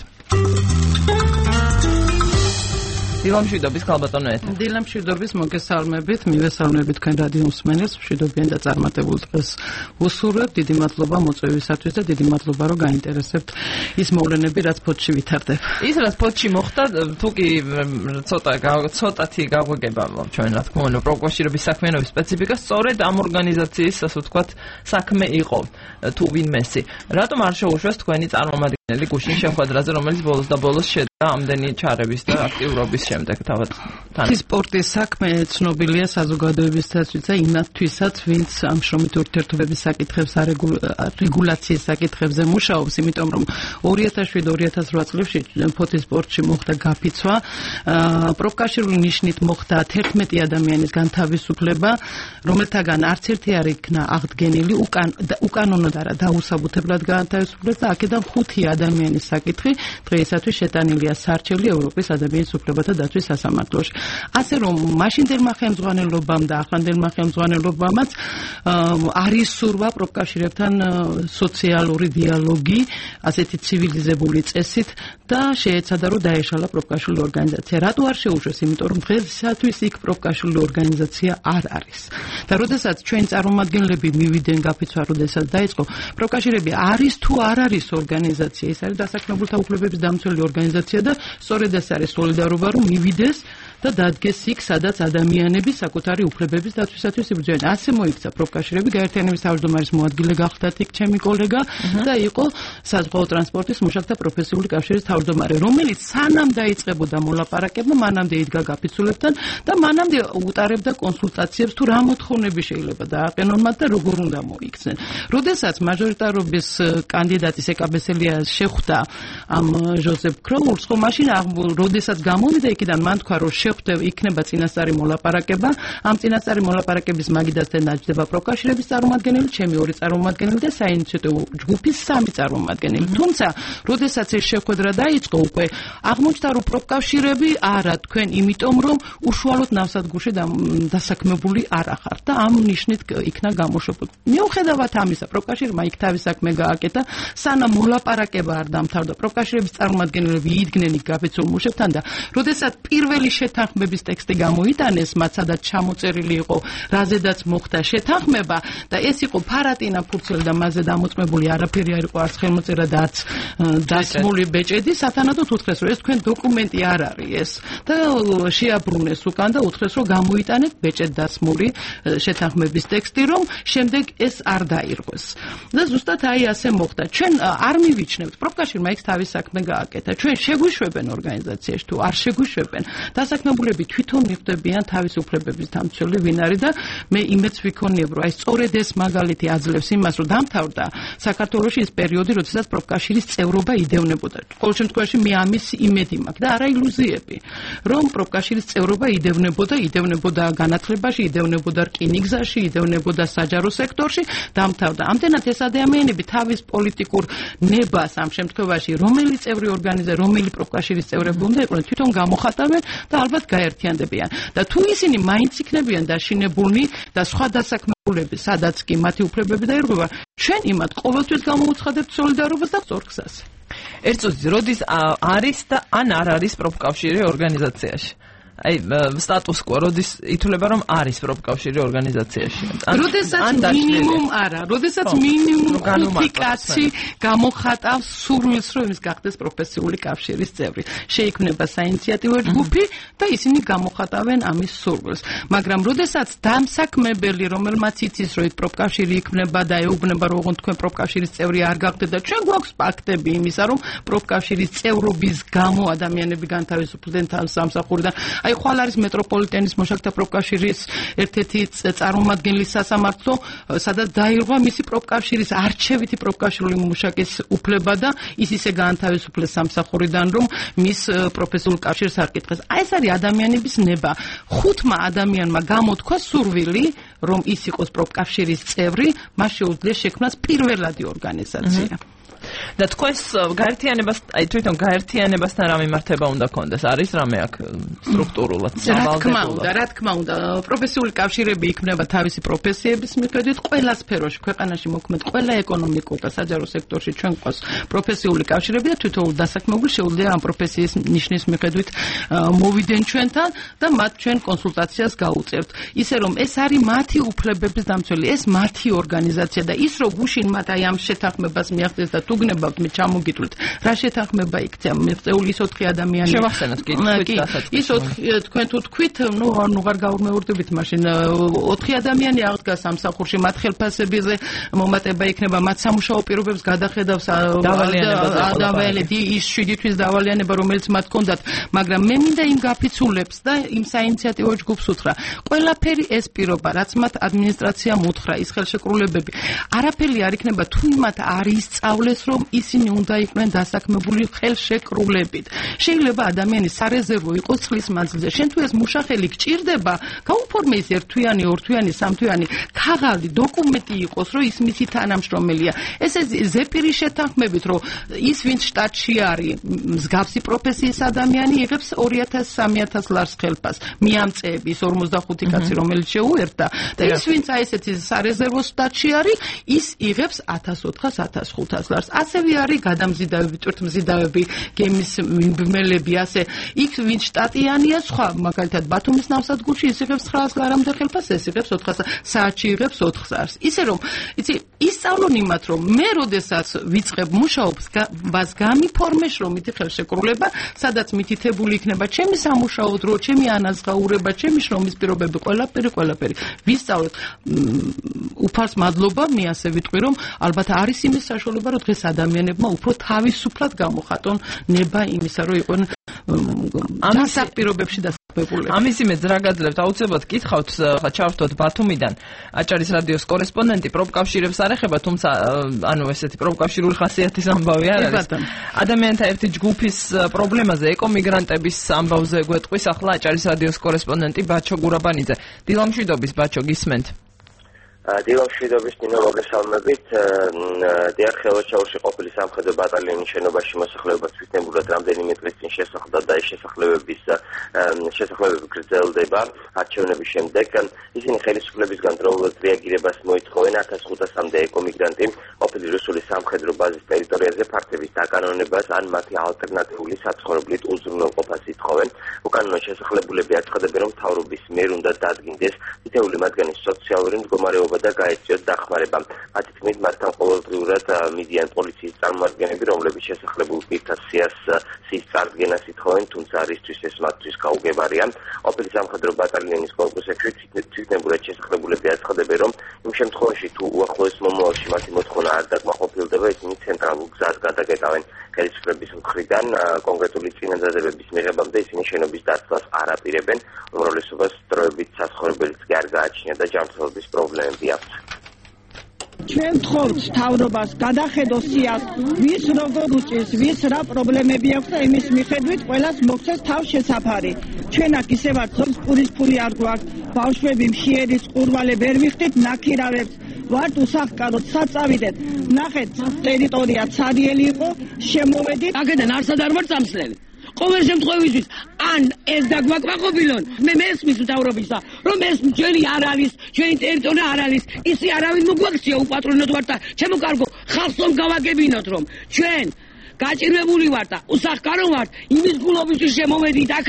დილამშვიდობის ქალბატონო ეთერ. დილამშვიდობის მოგესალმებით, მივესალმებით თქვენ რადიო მსმენელს, მშვიდობიან და წარმატებულ დღეს უსურვებ. დიდი მადლობა მოწვევისათვის და დიდი მადლობა, რომ გაინტერესებთ ის მოვლენები, რაც ფოთში ვითარდება. ის რაც ფოთში მოხდა, თუ კი ცოტა ცოტათი გაგვეგება ჩვენ რა თქმა უნდა პროფკავშირების საქმიანობის სპეციფიკა სწორედ ამ ორგანიზაციის, ასე ვთქვათ, საქმე იყო თუ ვინმესი. რატომ არ შეუშვეს თქვენი წარმომადგენელი გუშინ შეხვედრაზე, რომელიც ბოლოს და ბოლოს შედგა ამდენი ჩარების და აქტიურობის შემდეგ თავად თან. სპორტის საქმე ცნობილია საზოგადოებისთვისაც და იმათთვისაც, ვინც ამ შრომით ურთიერთობების საკითხებს, რეგულაციის საკითხებზე მუშაობს, იმიტომ რომ ორი ათას შვიდ ორი ათას რვა წლებში ფოთის სპორტში მოხდა გაფიცვა, პროფკავშირული ნიშნით მოხდა თერთმეტი ადამიანის განთავისუფლება, რომელთაგან არც ერთი არ იქნა აღდგენილი, უკანონოდ არა დაუსაბუთებლად განთავისუფლეს და აქედან ხუთი ადამიანის საკითხი დღეისათვის შეტანილია სარჩელი ევროპის ადამიანის უფლებათა დაცვის სასამართლოში. ასე რომ მაშინდელმა ხელმძღვანელობამ და ახლანდელმა ხელმძღვანელობამაც არის სურვა პროფკავშირებთან სოციალური დიალოგი, ასეთი ცივილიზებული წესით და შეეცადა, რომ დაეშალა პროფკავშირული ორგანიზაცია. რატო არ შეუშვეს? იმიტომ რომ დღეისათვის იქ პროფკავშირული ორგანიზაცია არ არის. და როდესაც ჩვენი წარმომადგენლები მივიდნენ გაფიცვა, როდესაც დაიწყო, პროფკავშირები არის თუ არ არის ორგანიზაცია, ეს არის დასაქმებულთა უფლებების დამცველი ორგანიზაცია და სწორედ ეს არის სოლიდარობა, რომ მივიდეს და დადგეს იქ, სადაც ადამიანები საკუთარი უფლებების დაცვისათვის იბრძვიან. ასე მოიქცა პროფკავშირები, გაერთიანების თავმჯდომარის მოადგილე გახდათ იქ ჩემი კოლეგა და იყო საზღვაო ტრანსპორტის მუშაკთა პროფესიული კავშირის თავმჯდომარე, რომელიც სანამ დაიწყებოდა მოლაპარაკება, მანამდე იდგა გაფიცულებთან და მანამდე უტარებდა კონსულტაციებს თუ რა მოთხოვნები შეიძლება დააყენონ მათ და როგორ უნდა მოიქცნენ. როდესაც მაჟორიტარობის კანდიდატი სეკაბესელია შეხვდა ამ ჟოზეფ კროულს, ხო მაშინ როდესაც გამოვიდა იქიდან, მან თქვა რომ შეხვდა იქნება წინასწარი მოლაპარაკება, ამ წინასწარი მოლაპარაკების მაგიდასთან დაჯდება პროფკავშირების წარმომადგენელი, ჩემი ორი წარმომადგენელი და საინიციატივო ჯგუფის სამი წარმომადგენელი. თუმცა, როდესაც ეს შეხვედრა დაიწყო, უკვე აღმოჩნდა რომ პროფკავშირები არა თქვენ, იმიტომ რომ უშუალოდ ნავსადგურში დასაქმებული არ ახართ და ამ ნიშნით იქნა გამოშვებული. მიუხედავად ამისა, პროფკავშირმა იქ თავის საქმე გააკეთა, სანამ მოლაპარაკება არ დამთავრდა, პროფკავშირების წარმომადგენლები იდგნენ იქ გაფიცულ მუშებთან და როდესაც პირველი შეთანხმების ტექსტი გამოიტანეს, მათ სადაც ჩამოწერილი იყო, რაზედაც მოხდა შეთანხმება და ეს იყო ფარატინა ფურცელი და მასზე დამოწმებული არაფერი არ იყო, არც ხელმოწერა და არც დასმული ბეჭედი, სათანადოდ უთხრეს, რომ ეს თქვენ დოკუმენტი არ არის ეს და შეაბრუნეს უკან და უთხრეს, რომ გამოიტანეთ ბეჭედ დასმული შეთანხმების ტექსტი, რომ შემდეგ ეს არ დაირღვეს. და ზუსტად აი ასე მოხდა. ჩვენ არ მივიჩნევთ, პროფკავშირმა იქ თავის საქმე გააკეთა. ჩვენ შეგვიშვებენ ორგანიზაციაში თუ არ შეგვიშვებენ, დასაქმებულები თვითონ მიხვდებიან თავის უფლებების დამცველი ვინ არის და მე იმედს ვიქონიებ, რომ აი სწორედ ეს მაგალითი აძლევს იმას, რომ დამთავრდა საქართველოში ის პერიოდი, როდესაც პროფკავშირის წევრობა იდევნებოდა. ყოველ შემთხვევაში მე ამის იმედი მაქვს და არა ილუზიები, რომ პროფკავშირის წევრობა იდევნებოდა, იდევნებოდა განათლებაში, იდევნებოდა რკინიგზაში, იდევნებოდა საჯარო სექტორში, დამთავრდა. ამდენად ეს ადამიანები თავის პოლიტიკურ ნებას ამ შემთხვევაში რომელი წევრი ორგანიზაცია, რომელი პროფკავშირის წევრები უნდა იყვნენ, თვითონ გამოხატავენ და ალბათ გაერთიანდებიან. და თუ ისინი მაინც იქნებიან დაშინებულნი და სხვა დასაქმებულები, სადაც კი მათი უფლებები დაირღვევა, ჩვენ იმათ ყოველთვის გამოუცხადებთ სოლიდარობას და სწორ გზას. ერთ წუთი როდის არის და ან არ არის პროფკავშირი ორგანიზაციაში? აი სტატუს კვო როდის ითვლება რომ არის პროფკავშირი ორგანიზაციაში? როდესაც მინიმუმ არა, როდესაც მინიმუმ ხუთი კაცი გამოხატავს სურვილს, რომ ის გახდეს პროფესიული კავშირის წევრი. შეიქმნება საინიციატივო ჯგუფი და ისინი გამოხატავენ ამის სურვილს. მაგრამ როდესაც დამსაქმებელი, რომელმაც იცის, რომ ეს პროფკავშირი იქმნება და ეუბნება, რომ ოღონდ თქვენ პროფკავშირის წევრი არ გახდეთ და ჩვენ გვაქვს ფაქტები იმისა, რომ პროფკავშირის წევრობის გამო ადამიანები განთავისუფლდნენ სამსახურიდან. აი ხვალ არის მეტროპოლიტენის მუშაკთა პროფკავშირის ერთ-ერთი წარმომადგენლის სასამართლო, სადაც დაირღვა მისი პროფკავშირის არჩევითი პროფკავშირული მუშაკის უფლება და ის ისე გაანთავისუფლეს სამსახურიდან, რომ მის პროფესიულ კავშირს არ კითხეს. აი ეს არის ადამიანების ნება. ხუთმა ადამიანმა გამოთქვა სურვილი, რომ ის იყოს პროფკავშირის წევრი, მას შეუძლია შექმნას პირველადი ორგანიზაცია. და თქვენს გაერთიანებას, აი თვითონ გაერთიანებასთან რა მიმართება უნდა კონდეს? არის რამე აქ სტრუქტურულად სავალდებულო? რა თქმა უნდა, პროფესიული კავშირები იქმნება თავისი პროფესიების მიხედვით ყველა სფეროში, ქვეყანაში მოქმედ ყველა ეკონომიკურ და საჯარო სექტორში ჩვენ გვყავს პროფესიული კავშირები და თვითონ დასაქმებული შეუძლია ამ პროფესიის ნიშნის მიხედვით მოვიდნენ ჩვენთან და მათ ჩვენ კონსულტაციას გაუწევთ. ისე რომ ეს არის მათი უფლებების დამცველი, ეს მათი ორგანიზაცია და ის რომ გუშინ მათ აი ამ შეთანხმებას მიაღწიეს და თუ გნებავთ მე ჩამოგიტვლით რა შეთანხმება იქცა მიღწეული ის ოთხი ადამიანი შევახსენოთ კი ის ოთხი თქვენ თუ თქვით ნუ ნუ არ გაურმეორდებით მაშინ ოთხი ადამიანი აღდგა სამსახურში მათ ხელფასებზე მომატება იქნება მათ სამუშაო პირობებს გადახედავს დავალიანება ის შვიდი თვის დავალიანება რომელიც მათ ჰქონდათ მაგრამ მე მინდა იმ გაფიცულებს და იმ საინიციატივო ჯგუფს უთხრა ყველაფერი ეს პირობა რაც მათ ადმინისტრაციამ უთხრა ის ხელშეკრულებები არაფერი არ იქნება თუ იმათ არ ისწავლეს რომ ისინი უნდა იყვნენ დასაქმებული ხელშეკრულებით. შეიძლება ადამიანის სარეზერვო იყოს წლის მანძილზე. შენ თუ ეს მუშახელი გჭირდება, გაუფორმე ის ერთთვიანი, ორთვიანი, სამთვიანი ქაღალდი დოკუმენტი იყოს, რომ ის მისი თანამშრომელია. ესე ზეპირი შეთანხმებით, რომ ის ვინც შტატში არის, მსგავსი პროფესიის ადამიანი იღებს ორი ათას სამი ათას ლარს ხელფას. მიამწეები ის ორმოცდახუთი კაცი, რომელიც შეუერთდა და ის ვინც აი ესეთი სარეზერვო შტატში არის, ის იღებს ათას ოთხას ათას ხუთას ლარს. ასევე არის გადამზიდავები, ტვირთმზიდავები, გემის მიმბმელები, ასე იქ ვინც შტატიანია, სხვა მაგალითად ბათუმის ნავსადგურში ის იღებს ცხრაას ლარამდე ხელფასს, ეს იღებს ოთხას საათში იღებს ოთხს ლარს. ისე რომ, იცი, ისწავლონ იმათ, რომ მე როდესაც ვიწყებ მუშაობს, ბას გამიფორმე შრომითი ხელშეკრულება, სადაც მითითებული იქნება ჩემი სამუშაო დრო, ჩემი ანაზღაურება, ჩემი შრომის პირობები, ყველაფერი, ყველაფერი. ვისწავლოთ. უფალს მადლობა, მე ასე ვიტყვი, რომ ალბათ არის იმის საშუალება, რომ დღეს ადამიანებმა უფრო თავისუფლად გამოხატონ ნება იმისა, რომ იყვნენ ამის პირობებში დასაქმებულები. ამის იმედს რა გაძლევთ? აუცილებლად გითხავთ, ჩავერთოთ ბათუმიდან. აჭარის რადიოს კორესპონდენტი პროფკავშირებს არ ეხება, თუმცა ანუ ესეთი პროფკავშირული ხასიათის ამბავი არ არის. ადამიანთა ერთი ჯგუფის პრობლემაზე, ეკომიგრანტების ამბავზე გვეტყვის ახლა აჭარის რადიოს კორესპონდენტი ბაჩო გურაბანიძე. დილამშვიდობის ბაჩო, გისმენთ? დილამშვიდობის ნინო, მოგესალმებით. დიახ, ხელვაჩაურში ყოფილი სამხედრო ბატალიონის შენობაში მოსახლეობა თვითნებურად რამდენიმე დღის წინ შესახლდა და ეს შესახლებების შესახლებები გრძელდება არჩევნების შემდეგ. ისინი ხელისუფლებისგან დროულად რეაგირებას მოითხოვენ ათას ხუთასამდე ეკომიგრანტი ყოფილი რუსული სამხედრო ბაზის ტერიტორიაზე ფართების დაკანონებას ან მათი ალტერნატიული საცხოვრებლით უზრუნველყოფას ითხოვენ. უკანონო შესახლებულები აცხადებენ, რომ მთავრობის მიერ უნდა დადგინდეს თითოეული მათგანის სოციალური მდგომარეობა და გაეწიოთ დახმარება. მათი თქმით, მათთან ყოველდღიურად მიდიან პოლიციის წარმომადგენლები, რომლებიც შესახლებულ პირთა სიას სის წარდგენას ითხოვენ, თუმცა რისთვის ეს მათთვის გაუგებარია. ყოფილი სამხედრო ბატალიონის კორპუსებში თვითნებურად შესახლებულები აცხადებენ, რომ იმ შემთხვევაში თუ უახლოეს მომავალში მათი მოთხოვნა არ დაკმაყოფილდება, ისინი ცენტრალურ გზას გადაკეტავენ. ხელისუფლების მხრიდან კონკრეტული წინადადებების მიღებამდე ისინი შენობის დაცვას არ აპირებენ. უმრავლესობას დროებით საცხოვრებელიც კი არ გააჩნია და ჯანმრთელობის პრობლემები აქვს. ჩვენ ვთხოვთ მთავრობას გადახედოს სიას, ვის როგორ უჭირს, ვის რა პრობლემები აქვს და იმის მიხედვით ყველას მოგცეს თავს შესაფარი. ჩვენ აქ ისევაც ზოგს პურის ფული არ გვაქვს, ბავშვები მშიერის ყურვალე ვერ ვიხდით ნაქირავებს. ვართ უსახკაროდ საწავიდეთ. ნახეთ, ტერიტორია ცარიელი იყო, შემოვედით. აქედან არსად არ ვარ წამსლელი. ყოველ შემთხვევისთვის ან ეს დაგვაკმაყოფილონ, მე მესმის მთავრობისა, რომ ეს ჩვენი არ არის, ჩვენი ტერიტორია არ არის, ისი არავინ მოგვაქცია უპატრონოთ ვართ და ჩემო კარგო, ხალხს რომ გავაგებინოთ, რომ ჩვენ გაჭირვებული ვართ და უსახკარო ვართ, იმის გულობისთვის შემოვედით აქ.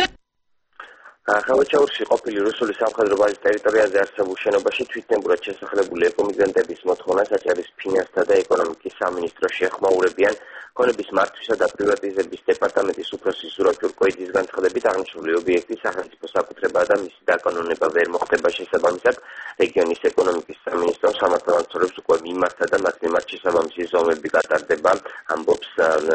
ხელვაჩაურში ყოფილი რუსული სამხედრო ბაზის ტერიტორიაზე არსებულ შენობაში თვითნებურად შესახლებული ეკომიგრანტების მოთხოვნას აჭარის ფინანსთა და ეკონომიკის სამინისტროში ეხმაურებიან. ქონების მართვისა და პრივატიზების დეპარტამენტის უფროსი სურათ ჭურკოიძის განცხადებით, აღნიშნული ობიექტი სახელმწიფო საკუთრებაა და მისი დაკანონება ვერ მოხდება. შესაბამისად, რეგიონის ეკონომიკის სამინისტრომ სამართალდამცველებს უკვე მიმართა და მათ მიმართ შესაბამისი ზომები გატარდება, ამბობს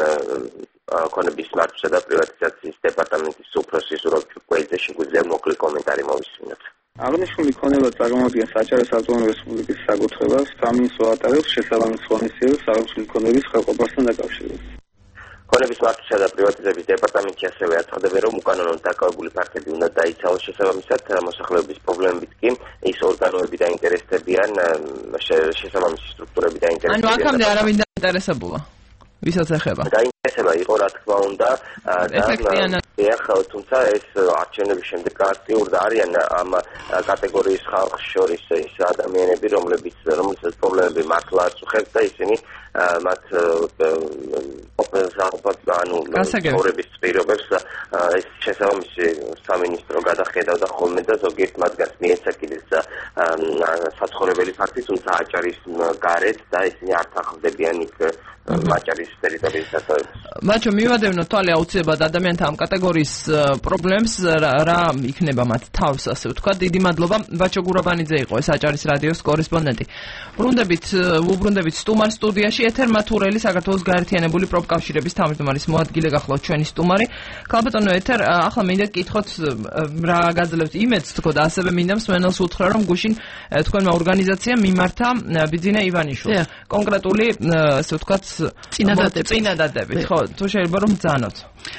ქონების მართვისა და პრივატიზაციის დეპარტამენტის უფროსი სურათ ჭურკოიძე. შეგვიძლია მოკლე კომენტარი მოვისმინოთ. აღნიშნული ქონება წარმოადგენს აჭარის ავტონომიური რესპუბლიკის საკუთრებას, სამინისტრო ატარებს შესაბამის ღონისძიებებს აღნიშნული ქონების ხელყოფასთან დაკავშირებით. ქონების მართვისა და პრივატიზების დეპარტამენტში ასევე აცხადებენ, რომ უკანონოდ დაკავებული ფაქტები უნდა დაიცავოს. შესაბამისად, მოსახლეობის პრობლემებით კი ის ორგანოები დაინტერესდებიან, შესაბამისი სტრუქტურები დაინტერესდებიან. ანუ აქამდე არავინ დაინტერესებულა. ვისაც ეხება. დაინტერესება იყო, რა თქმა უნდა, და ეხლა თუმცა ეს არჩევნების შემდეგ გააქტიურდა არიან ამ კატეგორიის ხალხს შორის ის ადამიანები, რომლებიც რომელსაც პრობლემები მართლა არ წუხებს და ისინი მათ ოპერაციულად ანუ ცხოვრების პირობებს ეს შესაბამისი სამინისტრო გადახედავდა ხოლმე და ზოგიერთ მათგანს მიეცა კიდეც საცხოვრებელი ფაქტი, თუმცა აჭარის გარეთ და ისინი არ თანხმდებიან იქ აჭარის ტერიტორიის დასავლეთს. ბაჩო, მივადევნოთ თვალე აუცილებლად ადამიანთა ამ კატეგორიის პრობლემს, რა იქნება მათ თავს, ასე ვთქვა. დიდი მადლობა. ბაჩო გურაბანიძე იყო ეს აჭარის რადიოს კორესპონდენტი. ბრუნდებით, უბრუნდებით სტუმარ სტუდიაში. ეთერ მათურელი, საქართველოს გაერთიანებული პროფკავშირების თავმჯდომარის მოადგილე გახლავთ ჩვენი სტუმარი. ქალბატონო ეთერ, ახლა მინდა გკითხოთ რა გაძლევთ იმედს, თქო და ასევე მინდა მსმენელს უთხრა, რომ გუშინ თქვენმა ორგანიზაციამ მიმართა ბიძინა ივანიშვილს. კონკრეტული, ასე ვთქვათ, წინადადებით, ხო, თუ შეიძლება რომ ბრძანოთ.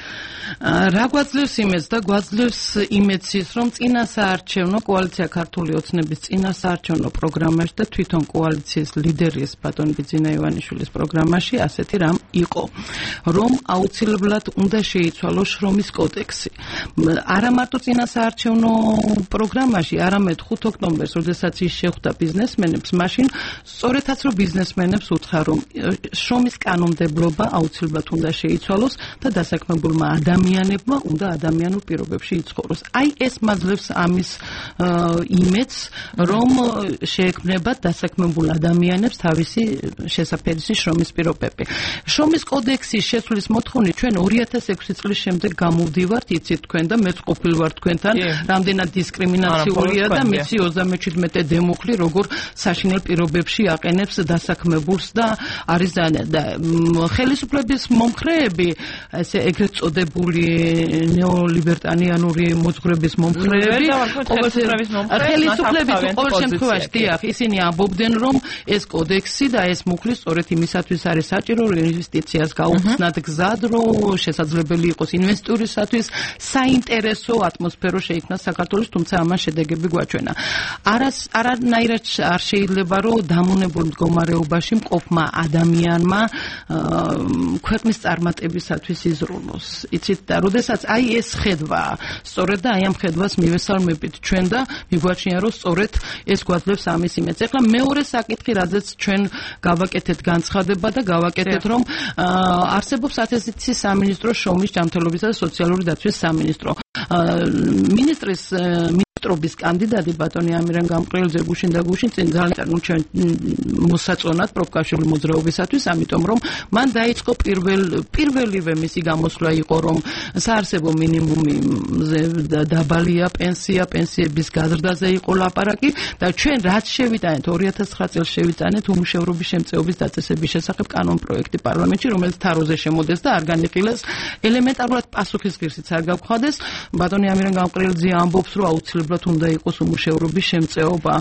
რა გვაძლევს იმედს და გვაძლევს იმედს ის, რომ წინასაარჩევნო კოალიცია ქართული ოცნების წინასაარჩევნო პროგრამაში და თვითონ კოალიციის ლიდერის ბატონ ბიძინა ივანიშვილის პროგრამაში ასეთი რამ იყო, რომ აუცილებლად უნდა შეიცვალოს შრომის კოდექსი. არა მარტო წინასაარჩევნო პროგრამაში, არამედ ხუთი ოქტომბერს, როდესაც ის შეხვდა ბიზნესმენებს, მაშინ სწორედაც რომ ბიზნესმენებს უთხრა, რომ შრომის კანონმდებლობა აუცილებლად უნდა შეიცვალოს და დასაქმებულმა ადამიანებმა ადამიანებმა უნდა ადამიანურ პირობებში იცხოვროს. აი ეს მაძლევს ამის იმედს, რომ შეექმნებათ დასაქმებულ ადამიანებს თავისი შესაფერისი შრომის პირობები. შრომის კოდექსის შესრულის მოთხოვნით ჩვენ ორი ათას ექვსი წლის შემდეგ გამოვდივართ, იცით თქვენ და მეც ყოფილ ვარ თქვენთან, რამდენად დისკრიმინაციულია და მეცი ოცდამეჩვიდმეტე დემუქლი როგორ საშინელ პირობებში აყენებს დასაქმებულს და არის და ხელისუფლების მომხრეები, ესე ეგრეთ წოდებული ნეოლიბერტანიანური მოძღვრების მომხრეები, ხელისუფლების ყოველ შემთხვევაში დიახ, ისინი ამბობდნენ, რომ ეს კოდექსი და ეს მუხლი სწორედ იმისათვის არის საჭირო, რომ ინვესტიციას გაუხსნათ გზად, რომ შესაძლებელი იყოს ინვესტორისათვის საინტერესო ატმოსფერო შეიქმნას საქართველოს, თუმცა ამან შედეგები გვაჩვენა. არას არანაირად არ შეიძლება, რომ დამონებულ მდგომარეობაში მყოფმა ადამიანმა ქვეყნის წარმატებისათვის იზრუნოს. იცით და როდესაც აი ეს ხედვა, სწორედ და აი ამ ხედვას მივესალმებით ჩვენ და მიგვაჩნია, რომ სწორედ ეს გვაძლევს ამის იმედს. ეხლა მეორე საკითხი, რადგან ჩვენ გავაკეთეთ განცხადება და გავაკეთეთ, რომ არსებობს ათასი სამინისტრო, შრომის, ჯანმრთელობისა და სოციალური დაცვის სამინისტრო. მინისტრის მინისტრობის კანდიდატი ბატონი ამირან გამყრელძე გუშინ და გუშინ წინ ძალიან ჩვენ მოსაწონად პროფკავშირული მოძრაობისათვის, ამიტომ რომ მან დაიწყო პირველ პირველივე მისი გამოსვლა იყო, რომ საარსებო მინიმუმზე დაბალია პენსია, პენსიების გაზრდაზე იყო ლაპარაკი და ჩვენ რაც შევიტანეთ ორი ათას ცხრა წელს შევიტანეთ უმუშევრობის შემწეობის დაწესების შესახებ კანონპროექტი პარლამენტში, რომელიც თაროზე შემოდეს და არ განიხილეს, ელემენტარულად პასუხისმგირსიც არ გავხადეს. ბატონი ამირან გამყრელძე ამბობს, რომ აუცილებლად უნდა იყოს უმუშევრობის შემწეობა.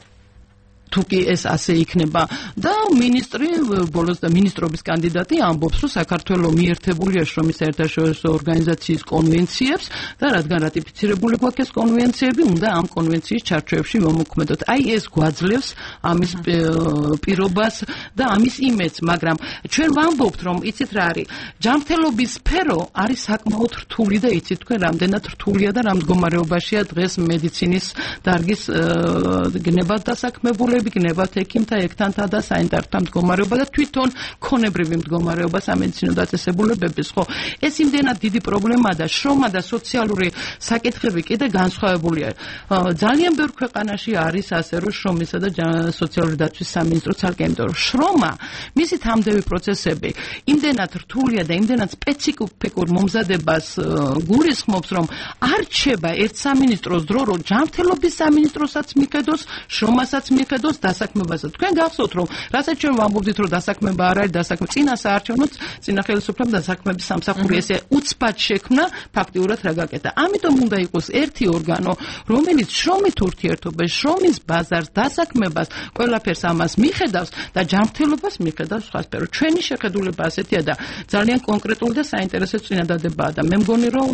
თუკი ეს ასე იქნება და მინისტრი ბოლოს და მინისტრობის კანდიდატი ამბობს, რომ საქართველოს მიერთებულია შრომის საერთაშორისო ორგანიზაციის კონვენციებს და რადგან რატიფიცირებული გვაქვს ეს კონვენციები, უნდა ამ კონვენციის ჩარჩოებში მომოქმედოთ. აი ეს გვაძლევს ამის პირობას და ამის იმედს, მაგრამ ჩვენ ვამბობთ, რომ იცით რა არის, ჯანმრთელობის სფერო არის საკმაოდ რთული და იცით თქვენ რამდენად რთულია და რამ მდგომარეობაშია დღეს მედიცინის დარგის გნებად დასაქმებულები, გნებათ ექიმთა, ექთანთა და საინტარქტთა მდგომარეობა და თვითონ ქონებრივი მდგომარეობა სამედიცინო დაწესებულებების, ხო? ეს იმდენად დიდი პრობლემაა და შრომა და სოციალური საკითხები კიდე განსხვავებულია. ძალიან ბევრ ქვეყანაში არის ასე, რომ შრომისა და სოციალური დაცვის სამინისტრო ცალკე, იმიტომ რომ შრომა, მისი თამდევი პროცესები იმდენად რთულია და იმდენად სპეციფიკურ მომზადებას გულისხმობს, რომ არ რჩება ერთ სამინისტროს დრო, რომ ჯანმრთელობის სამინისტროსაც მიხედოს, შრომასაც მიხედოს, დასაქმებასაც. თქვენ გახსოვთ, რომ რასაც ჩვენ ვამბობდით, რომ დასაქმება არ არის, დასაქმება წინა საარჩევნო, წინა ხელისუფლება დასაქმების სამსახური ესე უცბად შექმნა, ფაქტიურად რა გაკეთა. ამიტომ უნდა იყოს ერთი ორგანო, რომელიც შრომით ურთიერთობას, შრომის ბაზარს, დასაქმებას, ყველაფერს ამას მიხედავს და ჯანმრთელობას მიხედავს სხვა სფერო. ჩვენი შეხედულება ასეთია და ძალიან კონკრეტული და საინტერესო წინადადებაა და მე მგონი, რომ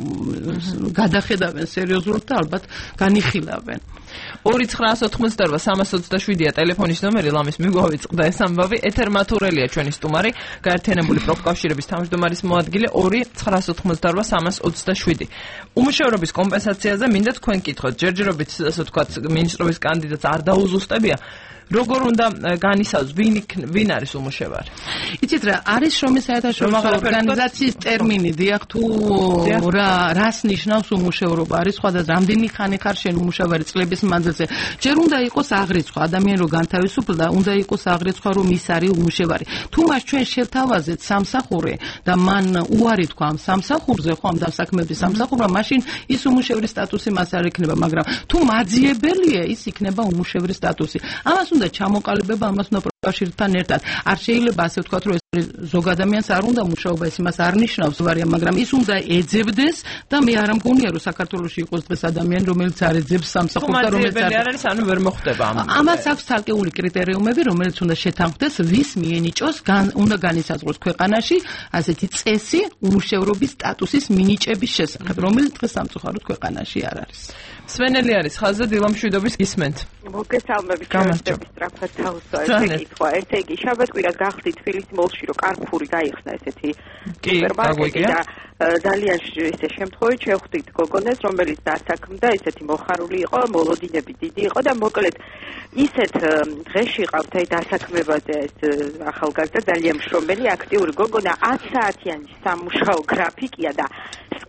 გადახედავენ სერიოზულად და ალბათ განიხილავენ. ორი ცხრაას ოთხმოცდაორვა სამას ოცდაშვიდია ტელეფონის ნომერი, ლამის მიგვავიწყდა ეს ამბავი. ეთერ მათურელია ჩვენი სტუმარი, გაერთიანებული პროფკავშირების თავმჯდომარის მოადგილე. ორი ცხრაას ოთხმოცდაორვა სამას ოცდაშვიდი. უმუშევრობის კომპენსაციაზე მინდა თქვენ კითხოთ, ჯერჯერობით ასე ვთქვათ, მინისტრობის კანდიდატს არ დაუზუსტებია. როგორ უნდა განისაზღვროს, ვინ ვინ არის უმუშევარი? იცით რა, არის შრომის საერთაშორისო ორგანიზაციის ტერმინი, დიახ, თუ რა რას ნიშნავს უმუშევრობა, არის სხვადასხვა რამდენი ხანი ხარ შენ უმუშევარი წლების მანძილზე. ჯერ უნდა იყოს აღრიცხვა, ადამიანი რო განთავისუფლდა, უნდა იყოს აღრიცხვა, რომ ის არის უმუშევარი. თუ მას ჩვენ შევთავაზეთ სამსახური და მან უარი თქვა ამ სამსახურზე, ხო, ამ დასაქმების სამსახურმა, მაშინ ის უმუშევრის სტატუსი მას არ ექნება, მაგრამ თუ მაძიებელია, ის იქნება უმუშევრის სტატუსი. ამას უნდა ჩამოყალიბება, ამას უნდა პროფკავშირთან ერთად. არ შეიძლება ასე ვთქვათ, რომ ეს ზოგ ადამიანს არ უნდა მუშაობა, ეს იმას არ ნიშნავს ვარია, მაგრამ ის უნდა ეძებდეს და მე არ მგონია, რომ საქართველოში იყოს დღეს ადამიანი, რომელიც არ ეძებს სამსახურს და რომელიც არ არის, ანუ ვერ მოხდება ამ. ამას აქვს ცალკეული კრიტერიუმები, რომელიც უნდა შეთანხმდეს, ვის მიენიჭოს, უნდა განისაზღვროს ქვეყანაში ასეთი წესი უმუშევრობის სტატუსის მინიჭების შესახებ, რომელიც დღეს სამწუხაროდ ქვეყანაში არ არის. სვენელი არის ხაზზე, დილამშვიდობის გისმენთ. მოგესალმებით, შეერთების სწრაფად თავსო ესე კითხვა. ესე იგი, შაბათკვირა გახდი თბილისის მოლში, რომ კარფური გაიხსნა ესეთი სუპერმარკეტი და ძალიან ესე შემთხვევით შევხვდით გოგონას, რომელიც დასაქმდა, ესეთი მოხარული იყო, მოლოდინები დიდი იყო და მოკლედ ისეთ დღეში ყავთ აი დასაქმებაზე ეს ახალგაზრდა ძალიან მშრომელი აქტიური გოგონა ათ საათიანი სამუშაო გრაფიკია და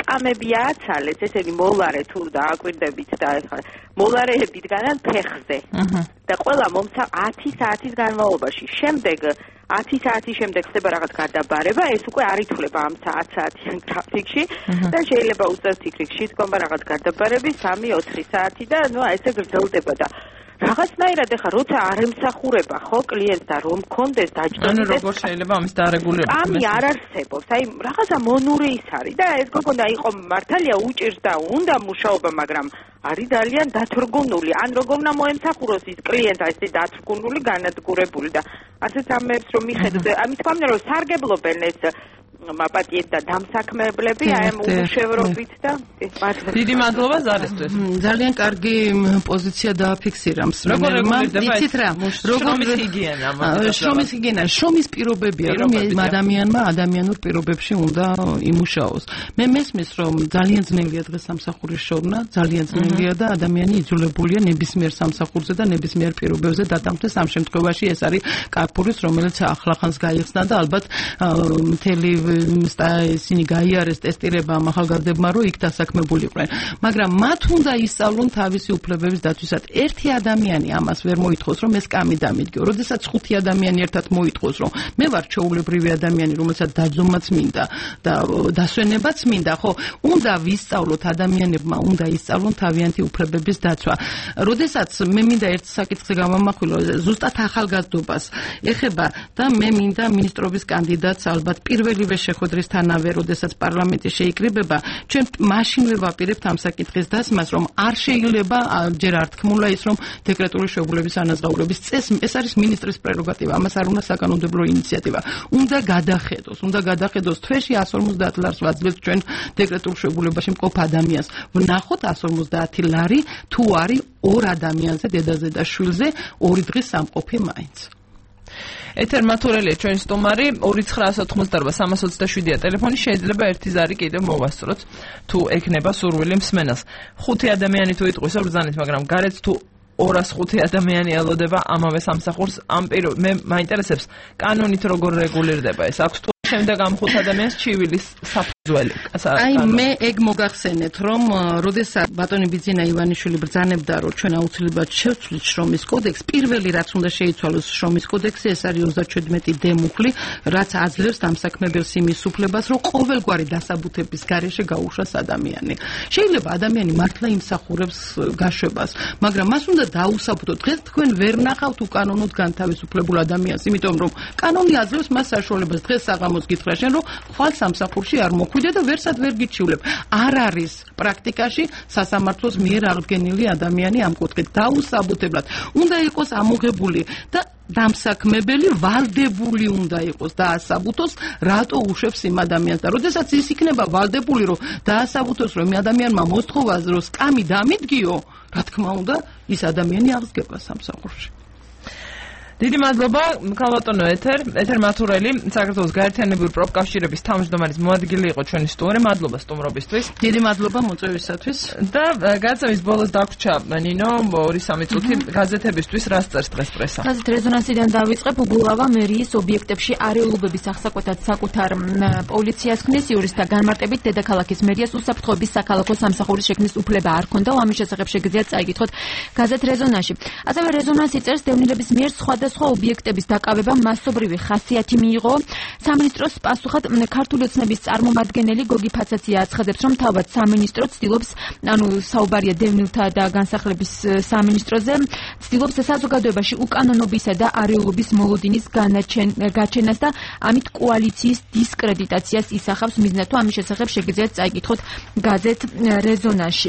სკამები ააცალეს, ესენი მოლარე თუ დააკვირდებით და ეხლა მოლარეები დგანან ფეხზე. და ყველა მომცა ათი საათის განმავლობაში. შემდეგ ათი საათის შემდეგ ხდება რაღაც გადაბარება, ეს უკვე არ ითვლება ამ ათ საათიან გრაფიკში და შეიძლება უწევთ იქრიქში თქმა რაღაც გადაბარები სამი ოთხი საათი და ნუ ესე გრძელდება და რაღაცნაირად ეხა როცა არ ემსახურება ხო კლიენტს და რომ მქონდეს დაჯდომი ანუ როგორ შეიძლება ამის დარეგულირება ამი არ არსებობს აი რაღაცა მონური ის არის და ეს გოგონა იყო მართალია უჭირს და უნდა მუშაობა მაგრამ არის ძალიან დათრგუნული ან როგორ უნდა მოემსახუროს ის კლიენტი ეს დათრგუნული განადგურებული და ასეც ამებს რომ მიხედოთ ამით თქმა რომ სარგებლობენ ეს მაპატიეთ და დამსაქმებლები აი ამ უშევრობით და დიდი მადლობა ზარისთვის ძალიან კარგი პოზიცია დააფიქსირა მსმენელმა იცით რა შრომის ჰიგიენა შრომის ჰიგიენა შრომის პირობებია რომ ადამიანმა ადამიანურ პირობებში უნდა იმუშაოს მე მესმის რომ ძალიან ძნელია დღეს სამსახურის შორნა ძალიან ძნელია და ადამიანი იძულებულია ნებისმიერ სამსახურზე და ნებისმიერ პირობებზე დათანხმდეს ამ შემთხვევაში ეს არის კარპურის რომელიც ახლახანს გაიხსნა და ალბათ მთელი ისინი გაიარეს ტესტირება ახალგაზრდებმა რომ იქ დასაქმებულიყვნენ მაგრამ მათ უნდა ისწავლონ თავისი უფლებების დაცვისად ერთი ადამიანი ამას ვერ მოითხოვს რომ ეს კამი დამიდგო როდესაც ხუთი ადამიანი ერთად მოითხოვს რომ მე ვარ ჩაულებრივი ადამიანი რომელსაც დაძომაც მინდა და დასვენებაც მინდა ხო უნდა ვისწავლოთ ადამიანებმა უნდა ისწავლონ თავიანთი უფლებების დაცვა როდესაც მე მინდა ერთ საკითხზე გამამახვილო ზუსტად ახალგაზრდობას ეხება და მე მინდა მინისტრობის კანდიდატს ალბათ პირველივე შეხვედრისთანავე, როდესაც პარლამენტი შეიკრიბება, ჩვენ მაშინვე ვაპირებთ ამ საკითხის დასმას, რომ არ შეიძლება ჯერ არ თქმულა ის, რომ დეკრეტული შეუგულების ანაზღაურების წესს ეს არის მინისტრის პრეროგატივა, ამას არ უნდა საკანონმდებლო ინიციატივა. უნდა გადახედოს, უნდა გადახედოს თვეში εκατს ორმოცდაათ ლარს ვაძლევთ ჩვენ დეკრეტულ შეუგულებაში მყოფ ადამიანს. ვნახოთ εκατს ორმოცდაათი ლარი თუ არის ორ ადამიანზე, დედაზე და შვილზე, ორი დღის სამყოფი მაინც. ეთერ მათურელია ჩვენი სტუმარი ორი ცხრაას ოთხმოცდაორვა სამას ოცდაშვიდია ტელეფონი შეიძლება ერთი ზარი კიდევ მოვასწროთ თუ ექნება სურვილი მსმენელს ხუთი ადამიანი თუ იტყვის ბრძანით მაგრამ გარეთ თუ ორას ხუთი ადამიანი ელოდება ამავე სამსახურს ამ პირო მე მაინტერესებს კანონით როგორ რეგულირდება ეს აქვს თუ შემდეგ ამ ხუთ ადამიანს ჩივილის საფუძველი აი მე ეგ მოგახსენეთ რომ როდესაც ბატონი ბიძინა ივანიშვილი ბრძანებდა რომ ჩვენ აუცილებლად შევცვლით შრომის კოდექსს პირველი რაც უნდა შეიცვალოს შრომის კოდექსი ეს არის ოცდაჩვიდმეტი დე მუხლი რაც აძლევს დამსაქმებელს იმის უფლებას რომ ყოველგვარი დასაბუთების გარეშე გაუშვას ადამიანი შეიძლება ადამიანი მართლა იმსახურებს გაშვებას მაგრამ მას უნდა დაუსაბუთოთ დღეს თქვენ ვერ ნახავთ უკანონოდ განთავისუფლებულ ადამიანს იმიტომ რომ კანონი აძლევს მას საშუალებას დღეს საღამოს გითხრა შენ რომ ხვალ სამსახურში არ მოხვიდე და ვერსად ვერ გიჩივლებ არ არის პრაქტიკაში სასამართლოს მიერ აღდგენილი ადამიანი ამ კუთხით დაუსაბუთებლად უნდა იყოს ამოღებული და დამსაქმებელი ვალდებული უნდა იყოს დაასაბუთოს რატო უშვებს იმ ადამიანს და როდესაც ის იქნება ვალდებული რომ დაასაბუთოს რომ იმ ადამიანმა მოსთხოვა რომ სკამი დამიდგიო რა თქმა უნდა ის ადამიანი აღსგება სამსახურში დიდი მადლობა ქალბატონო ეთერ ეთერ მათურელი საქართველოს გაერთიანებული პროფკავშირების თავმჯდომარის მოადგილე იყო ჩვენი სტუმარი მადლობა სტუმრობისთვის დიდი მადლობა მოწვევისათვის და გაცემის ბოლოს დაგვრჩა ნინო ორი სამი წუთი გაზეთებისთვის რას წერს დღეს პრესა გაზეთ რეზონანსიდან დავიწყებ უგულავა მერიის ობიექტებში არეულობების ახსაკუთრად საკუთარ პოლიციას ქმნის იურისტთა განმარტებით დედაქალაქის მერიას უსაფრთხოების საქალაქო სამსახურის შექმნის უფლება არ ჰქონდა ამის შესახებ შეგიძლიათ წაიკითხოთ გაზეთ რეზონანსში ასევე რეზონანსი წერს დევნილების მიერ სხვა სხვა ობიექტების დაკავება მასობრივი ხასიათი მიიღო. სამინისტროს პასუხად ქართული ოცნების წარმომადგენელი გოგი ფაცაცია აცხადებს, რომ თავად სამინისტრო ცდილობს, ანუ საუბარია დევნილთა და განსახლების სამინისტროზე, ცდილობს საზოგადოებაში უკანონობისა და არეულობის მოლოდინის გაჩენას და ამით კოალიციის დისკრედიტაციას ისახავს მიზნად თუ ამის შესახებ შეგიძლიათ წაიკითხოთ გაზეთ რეზონანსში.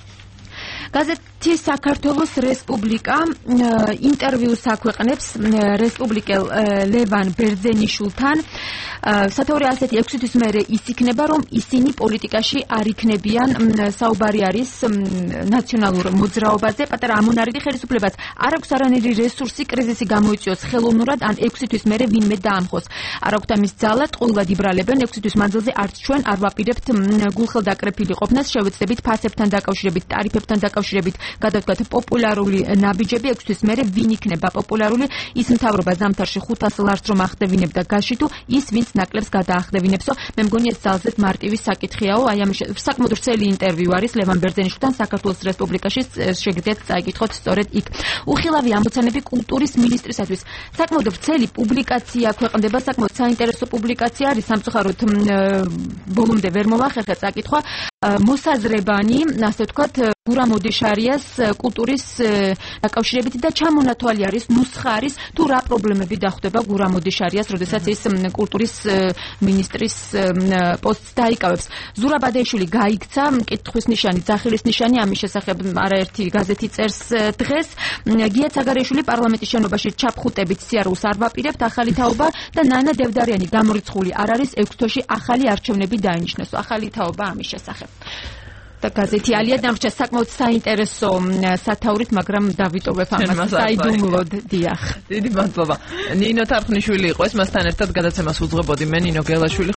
გაზეთი საქართველოს რესპუბლიკა ინტერვიუს აქვეყნებს რესპუბლიკელ ლევან ბერძენიშვილთან სათაური ასეთი ექვსი თვის მერე ის იქნება რომ ისინი პოლიტიკაში არ იქნებიან საუბარი არის ნაციონალურ მოძრაობაზე პატარა ამონარიდი ხელისუფლებას არ აქვს არანაირი რესურსი კრიზისი გამოიწვიოს ხელოვნურად ან ექვსი თვის მერე ვინმე დაამხოს არ აქვს ამის ძალა ტყუილად იბრალებენ ექვსი თვის მანძილზე არც ჩვენ არ ვაპირებთ გულხელდაკრეფილი ყოფნას შევეცდებით ფასებთან დაკავშირებით ტარიფებთან დაკავშირებით გადავდგათ პოპულარული ნაბიჯები, ექვს თვის მერე ვინ იქნება პოპულარული, ის მთავრობა ზამთარში ხუთას ლარს რომ ახდევინებდა გაში თუ ის ვინც ნაკლებს გადაახდევინებსო. მე მგონი ეს ძალზედ მარტივი საკითხიაო, აი ამის საკმაოდ ვრცელი ინტერვიუ არის ლევან ბერძენიშვილთან საქართველოს რესპუბლიკაში, შეგიძლიათ წაიკითხოთ სწორედ იქ. უხილავი ამოცანები კულტურის მინისტრისათვის. საკმაოდ ვრცელი პუბლიკაცია ქვეყნდება, საკმაოდ საინტერესო პუბლიკაცია არის, სამწუხაროდ ბოლომდე ვერ მოვახერხე წაკითხვა. მოსაზრებანი, ასე ვთქვათ, გურამ ოდიშარიას კულტურის დაკავშირებით და ჩამონათვალი არის, ნუსხა არის თუ რა პრობლემები დახვდება გურამ ოდიშარიას, როდესაც ის კულტურის მინისტრის პოსტს დაიკავებს. ზურაბ ბადეიშვილი გაიქცა, მკითხვის ნიშანი, ძახილის ნიშანი, ამის შესახებ არაერთი გაზეთი წერს დღეს. გია ცაგარეიშვილი პარლამენტის შენობაში ჩაფხუტებით სიარულს არ ვაპირებთ, ახალი თაობა და ნანა დევდარიანი გამორიცხული არ არის, ექვს თვეში ახალი არჩევნები დაინიშნესო. ახალი თაობა ამის შესახებ. და გაზეთი ალია დამრჩა საკმაოდ საინტერესო სათაურით, მაგრამ დავიტოვებ ამას საიდუმლოდ. დიახ. დიდი მადლობა. ნინო თარხნიშვილი იყო ეს, მასთან ერთად გადაცემას უძღვებოდი მე, ნინო გელაშვილი.